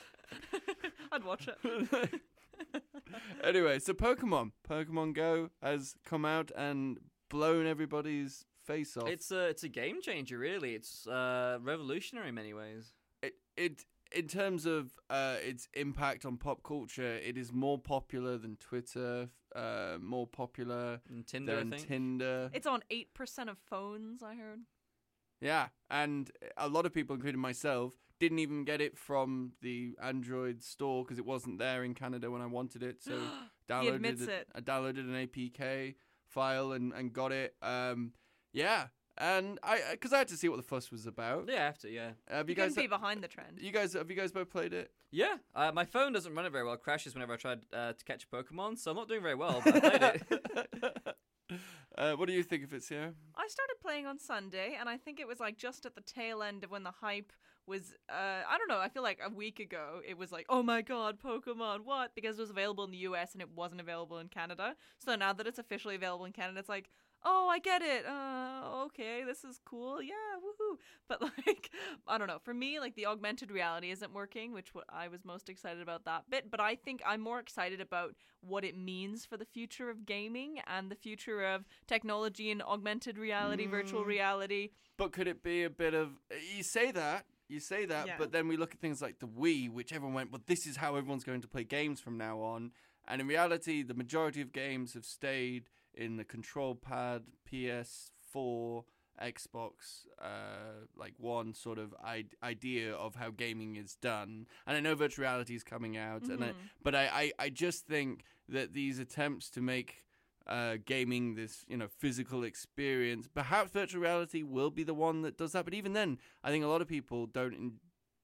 I: I'd watch it.
G: Anyway, so Pokemon, Pokemon Go has come out and blown everybody's face off.
N: It's a it's a game changer, really. It's uh, revolutionary in many ways.
G: It it in terms of uh, its impact on pop culture, it is more popular than Twitter, uh, more popular
N: And Tinder, I
G: than
N: think.
G: Tinder.
I: It's on eight percent of phones, I heard.
G: Yeah, and a lot of people, including myself, didn't even get it from the Android store because it wasn't there in Canada when I wanted it. So
I: He
G: downloaded
I: admits it.
G: I downloaded an A P K file and, and got it. Um, yeah, and I because I had to see what the fuss was about.
N: Yeah, I have to, yeah.
G: Have you,
I: You
G: guys?
I: can be behind the trend.
G: You guys have you guys both played it?
N: Yeah, uh, my phone doesn't run it very well. It crashes whenever I try uh, to catch Pokemon, so I'm not doing very well, but I played it.
G: Uh, what do you think of it, Sierra?
I: I started playing on Sunday, and I think it was like just at the tail end of when the hype was. Uh, I don't know. I feel like a week ago it was like, oh my god, Pokemon, what? Because it was available in the U S and it wasn't available in Canada. So now that it's officially available in Canada, it's like, oh, I get it. Uh, okay, this is cool. Yeah, woohoo. But like, I don't know. For me, like the augmented reality isn't working, which w- I was most excited about that bit. But I think I'm more excited about what it means for the future of gaming and the future of technology and augmented reality,
G: Mm.
I: virtual reality.
G: But could it be a bit of, you say that, you say that,
I: Yeah.
G: but then we look at things like the Wii, which everyone went, well, this is how everyone's going to play games from now on. And in reality, the majority of games have stayed in the control pad, P S four, Xbox, uh, like one sort of I- idea of how gaming is done. And I know virtual reality is coming out, and I,
I: Mhm.
G: but I, I, I just think that these attempts to make uh, gaming this, you know, physical experience, perhaps virtual reality will be the one that does that. But even then, I think a lot of people don't in-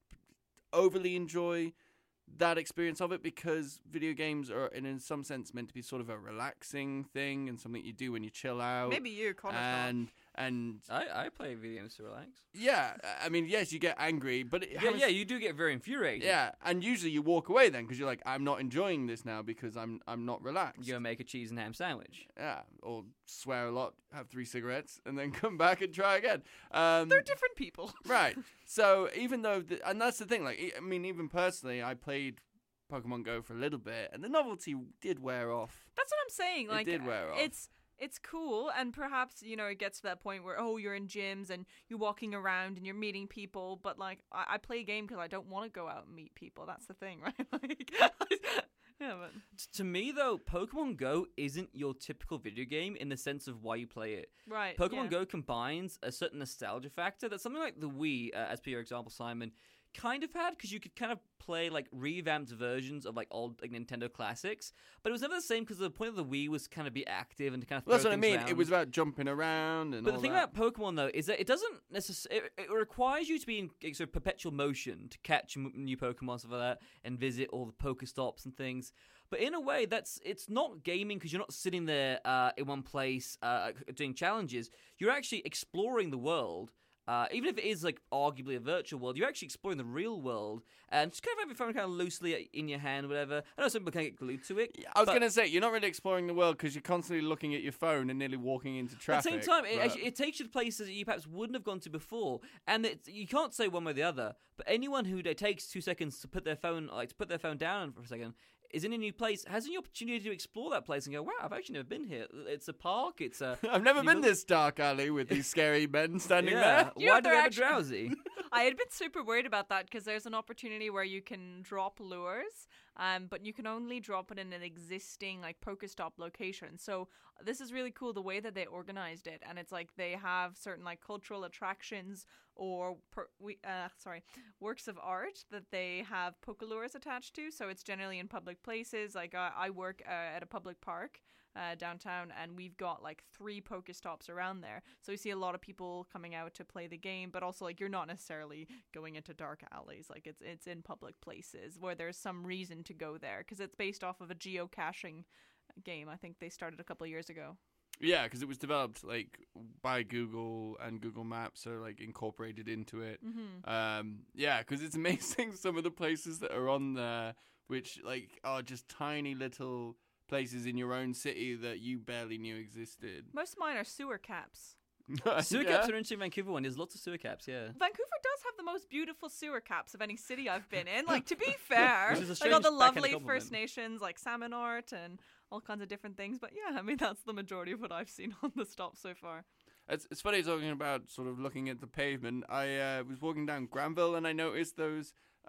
G: overly enjoy that experience of it, because video games are, in, in some sense, meant to be sort of a relaxing thing and something you do when you chill out.
I: Maybe you, Connor's not.
G: and and
N: I, I play video games to relax.
G: yeah, I mean, yes, you get angry, but it
N: Yeah,
G: has-
N: yeah, you do get very infuriated.
G: yeah, and usually you walk away then because you're like, I'm not enjoying this now because I'm I'm not relaxed.
N: You make a cheese and ham sandwich.
G: Yeah, or swear a lot, have three cigarettes, and then come back and try again. Um,
I: They're different people.
G: right. So even though, the, and that's the thing. Like, I mean, even personally, I played Pokemon Go for a little bit, and the novelty did wear off.
I: That's what I'm saying.
G: It
I: Like,
G: did wear off.
I: It's it's cool, and perhaps you know it gets to that point where oh you're in gyms and you're walking around and you're meeting people, but like I, I play a game because I don't want to go out and meet people. That's the thing, right? Like, yeah, but
N: T- To me, though, Pokemon Go isn't your typical video game in the sense of why you play it.
I: Right,
N: Pokemon
I: yeah.
N: Go combines a certain nostalgia factor that something like the Wii, uh, as per your example, Simon, kind of had, because you could kind of play like revamped versions of like old like Nintendo classics, but it was never the same because the point of the Wii was kind of be active and to kind of.
G: Well, that's
N: throw
G: what I
N: things
G: mean.
N: around.
G: It was about jumping around and
N: But
G: all
N: the thing
G: that.
N: about Pokemon, though, is that it doesn't necessarily. It, it requires you to be in like, sort of perpetual motion to catch m- new Pokemon, stuff like that, and visit all the Pokestops and things. But in a way, that's it's not gaming because you're not sitting there uh, in one place uh, doing challenges. You're actually exploring the world. Uh, even if it is like arguably a virtual world, you're actually exploring the real world and just kind of have your phone kind of loosely in your hand, whatever. I know some people can get glued to it.
G: I was
N: but-
G: going to say, you're not really exploring the world because you're constantly looking at your phone and nearly walking into
N: At
G: traffic.
N: the same time, it,
G: but-
N: actually, it takes you to places that you perhaps wouldn't have gone to before, and it's, you can't say one way or the other. But anyone who it takes two seconds to put their phone, like to put their phone down for a second, is in a new place, has an opportunity to explore that place and go, "Wow, I've actually never been here. It's a park. It's a."
G: I've never
N: you
G: been
N: know-
G: this dark alley with these scary men standing
N: Yeah.
G: there.
I: You know,
N: Why do
I: they're
N: they have a
I: actually-
N: drowsy?
I: I had been super worried about that because there's an opportunity where you can drop lures, um, but you can only drop it in an existing like Pokestop location. So this is really cool the way that they organized it, and it's like they have certain like cultural attractions or per- we uh, sorry works of art that they have Pokelures attached to. So it's generally in public places. Like uh, I work uh, at a public park. Uh, downtown, and we've got like three Pokestops around there, so we see a lot of people coming out to play the game. But also, like, you're not necessarily going into dark alleys. Like, it's it's in public places where there's some reason to go there because it's based off of a geocaching game. I think they started a couple of years ago.
G: Yeah, because it was developed like by Google, and Google Maps are like incorporated into it.
I: Mhm.
G: Um, yeah, because it's amazing some of the places that are on there, which like are just tiny little places in your own city that you barely knew existed.
I: Most of mine are sewer caps.
N: Sewer
G: Yeah.
N: caps are interesting. Vancouver one. There's lots of sewer caps. Yeah.
I: Vancouver does have the most beautiful sewer caps of any city I've been in. Like, to be fair,
N: Which is a
I: like
N: strange
I: all the
N: backhanded
I: lovely
N: compliment.
I: First Nations, like salmon art and all kinds of different things. But yeah, I mean, that's the majority of what I've seen on the stop so far.
G: It's, it's funny talking about sort of looking at the pavement. I uh, was walking down Granville and I noticed those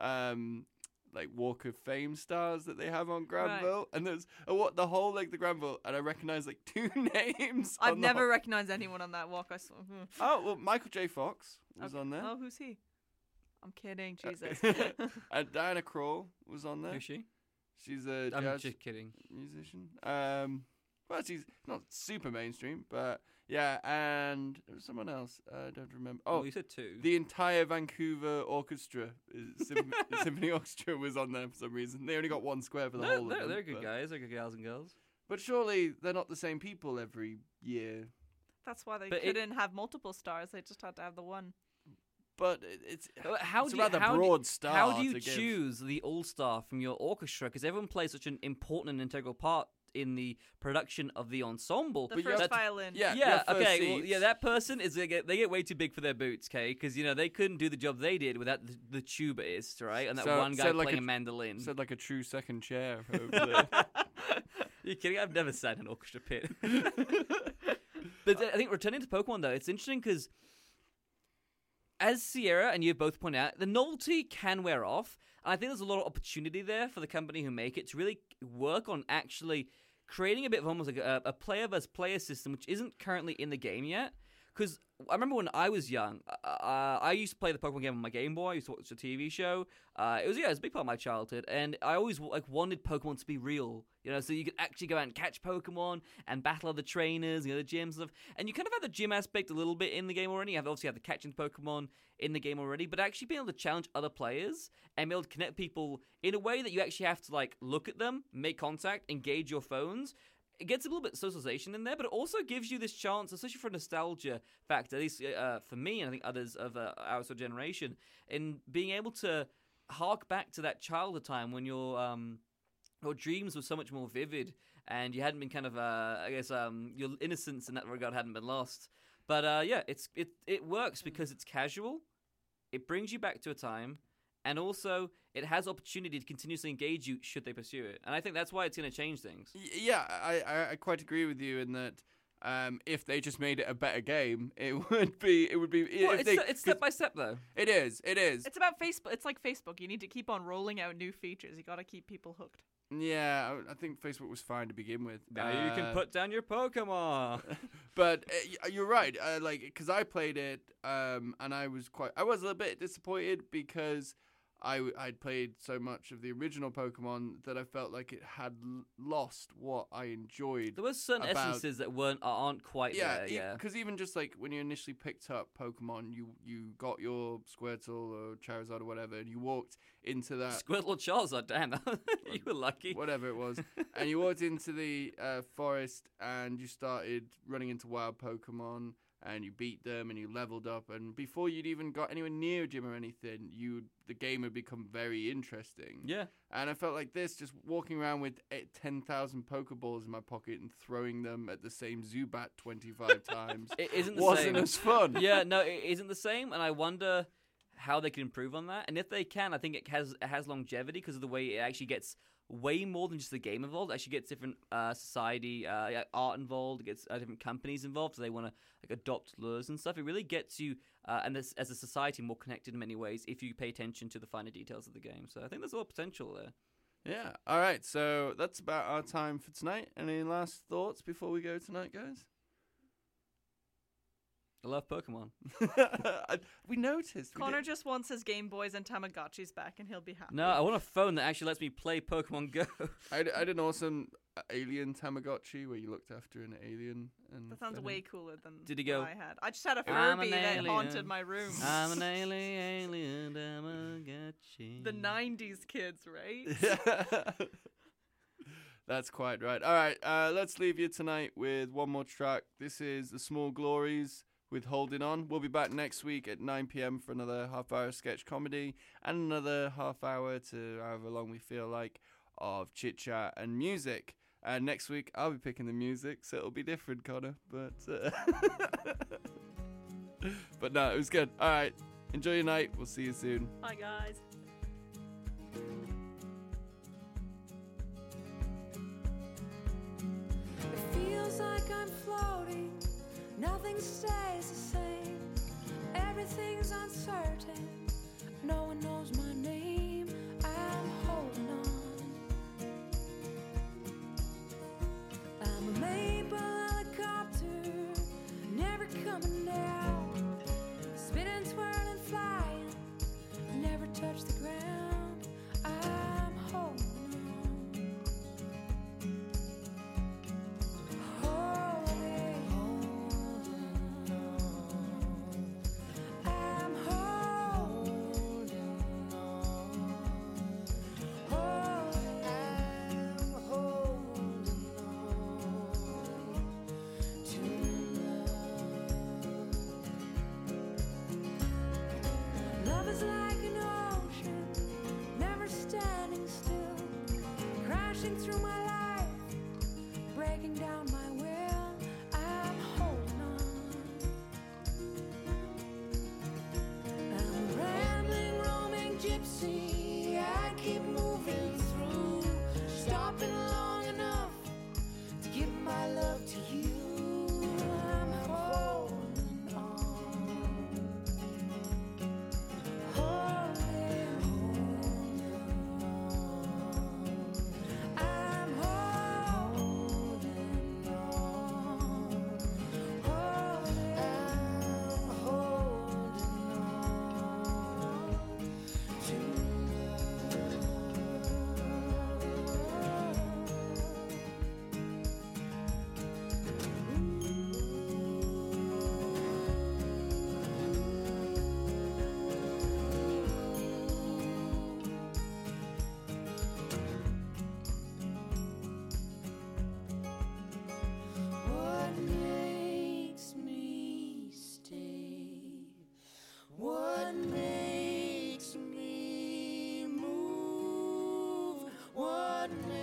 G: um, like Walk of Fame stars that they have on Granville, and there's uh, what the whole like the Granville, and I recognise like two names.
I: I've
G: on the
I: never
G: whole-
I: recognized anyone on that walk. I saw. hmm.
G: Oh well, Michael J. Fox was
I: Okay.
G: on there.
I: Oh, who's he? I'm kidding. Jesus.
G: And Diana Krall was on there.
N: Who's she?
G: She's a
N: I'm
G: jazz
N: just kidding.
G: musician. Um, well, she's not super mainstream, but yeah. And there was someone else. I don't remember. Oh,
N: Oh, you said two.
G: The entire Vancouver Orchestra, uh, sym- Symphony Orchestra, was on there for some reason. They only got one square for the
N: They're,
G: whole
N: they're,
G: of them.
N: they're good
G: but,
N: guys. They're good gals and girls.
G: but surely they're not the same people every year.
I: That's why they
N: But it-
I: couldn't have multiple stars. They just had to have the one.
G: But it- it's
N: Uh, How
G: it's
N: do
G: a
N: you,
G: rather
N: how
G: broad
N: do,
G: star.
N: How do you
G: to give.
N: choose the all star from your orchestra? Because everyone plays such an important and integral part in the production of the ensemble.
I: The first violin.
G: Yeah,
N: yeah,
G: your first
N: okay. Well,
G: seats.
N: yeah, that person is they get they get way too big for their boots, okay? Because you know they couldn't do the job they did without the, the tubaist, right? And that
G: So-
N: one guy
G: said like
N: playing
G: a-
N: a mandolin.
G: Said like a true second chair over there.
N: You're kidding? I've never sat in an orchestra pit. But I think returning to Pokemon though, it's interesting because, as Sierra and you both point out, the novelty can wear off, and I think there's a lot of opportunity there for the company who make it to really work on actually creating a bit of almost like a, a player versus player system, which isn't currently in the game yet. Because I remember when I was young, uh, I used to play the Pokemon game on my Game Boy. I used to watch the T V show. Uh, it was yeah, it was a big part of my childhood, and I always like wanted Pokemon to be real. You know, so you could actually go out and catch Pokemon and battle other trainers, you know, the gyms and stuff. And you kind of have the gym aspect a little bit in the game already. You have obviously have the catching Pokemon in the game already, but actually being able to challenge other players and be able to connect people in a way that you actually have to like look at them, make contact, engage your phones. It gets a little bit of socialization in there, but it also gives you this chance, especially for a nostalgia factor, at least uh, for me and I think others of uh, our sort of generation, in being able to hark back to that childhood time when your um, your dreams were so much more vivid and you hadn't been kind of, uh, I guess, um, your innocence in that regard hadn't been lost. But uh, yeah, it's it it works because it's casual, it brings you back to a time, and also it has opportunity to continuously engage you should they pursue it. And I think that's why it's going to change things.
G: Y- Yeah, I, I, I quite agree with you in that um, if they just made it a better game, it would be it would be.
I: Well,
G: if
I: it's
G: they,
I: se-
N: it's step by step though.
G: It is. It is.
I: It's about Facebook. It's like Facebook. You need to keep on rolling out new features. You got to keep people hooked.
G: Yeah, I, I think Facebook was fine to begin with.
N: Now you can
G: Uh,
N: put down your Pokemon.
G: But uh, y- you're right. Uh, like, because I played it, um, and I was quite. I was a bit disappointed because I w- I'd played so much of the original Pokemon that I felt like it had l- lost what I enjoyed.
N: There were certain
G: about-
N: essences that weren't aren't quite
G: Yeah,
N: there. Yeah,
G: because even just like when you initially picked up Pokemon, you you got your Squirtle or Charizard or whatever, and you walked into that
N: Squirtle or Charizard, damn, you were lucky.
G: whatever it was, and you walked into the uh, forest and you started running into wild Pokemon, and you beat them and you leveled up, and before you'd even got anywhere near a gym or anything, you the game had become very interesting.
N: Yeah.
G: And I felt like this, just walking around with ten thousand Pokeballs in my pocket and throwing them at the same Zubat twenty-five times,
N: It isn't the
G: wasn't
N: same.
G: as fun.
N: Yeah, no, it isn't the same, and I wonder how they can improve on that. And if they can, I think it has it has longevity because of the way it actually gets way more than just the game involved. It actually gets different uh, society, uh, yeah, art involved. It gets uh, different companies involved, so they want to like adopt lures and stuff. It really gets you, uh, and this, as a society, more connected in many ways if you pay attention to the finer details of the game. So I think there's a lot of potential there.
G: Yeah. All right. So that's about our time for tonight. Any last thoughts before we go tonight, guys?
N: I love Pokemon.
G: I, we noticed. we
I: Connor
G: did-
I: just wants his Game Boys and Tamagotchis back, and he'll be happy.
N: No, I want a phone that actually lets me play Pokemon Go.
G: I had, I had an awesome uh, alien Tamagotchi where you looked after an alien. And
I: That sounds
G: fed
I: way
G: him.
I: cooler than
N: Did he
I: what
N: go,
I: I had. I just had a
N: "I'm
I: Furby
N: an
I: that
N: alien.
I: haunted my room.
N: I'm an alien, alien Tamagotchi.
I: The nineties kids, right?
G: That's quite right. All right, uh, let's leave you tonight with one more track. This is The Small Glories with Holding On. We'll be back next week at nine p.m. for another half-hour sketch comedy and another half hour to however long we feel like of chit-chat and music. And next week, I'll be picking the music, so it'll be different, Connor. But, uh, but no, it was good. All right, enjoy your night. We'll see you soon.
I: Bye, guys.
O: It feels like I'm floating, nothing stays the same. Everything's uncertain, no one knows my name. I'm holding on. I'm a maple helicopter, never coming down. Spinning, twirling, flying, never touch the ground. I'm holding on. Holding on. I'm holding on. Holding, I'm holding on to love. Love is like an ocean, never standing still, crashing through my life, sudden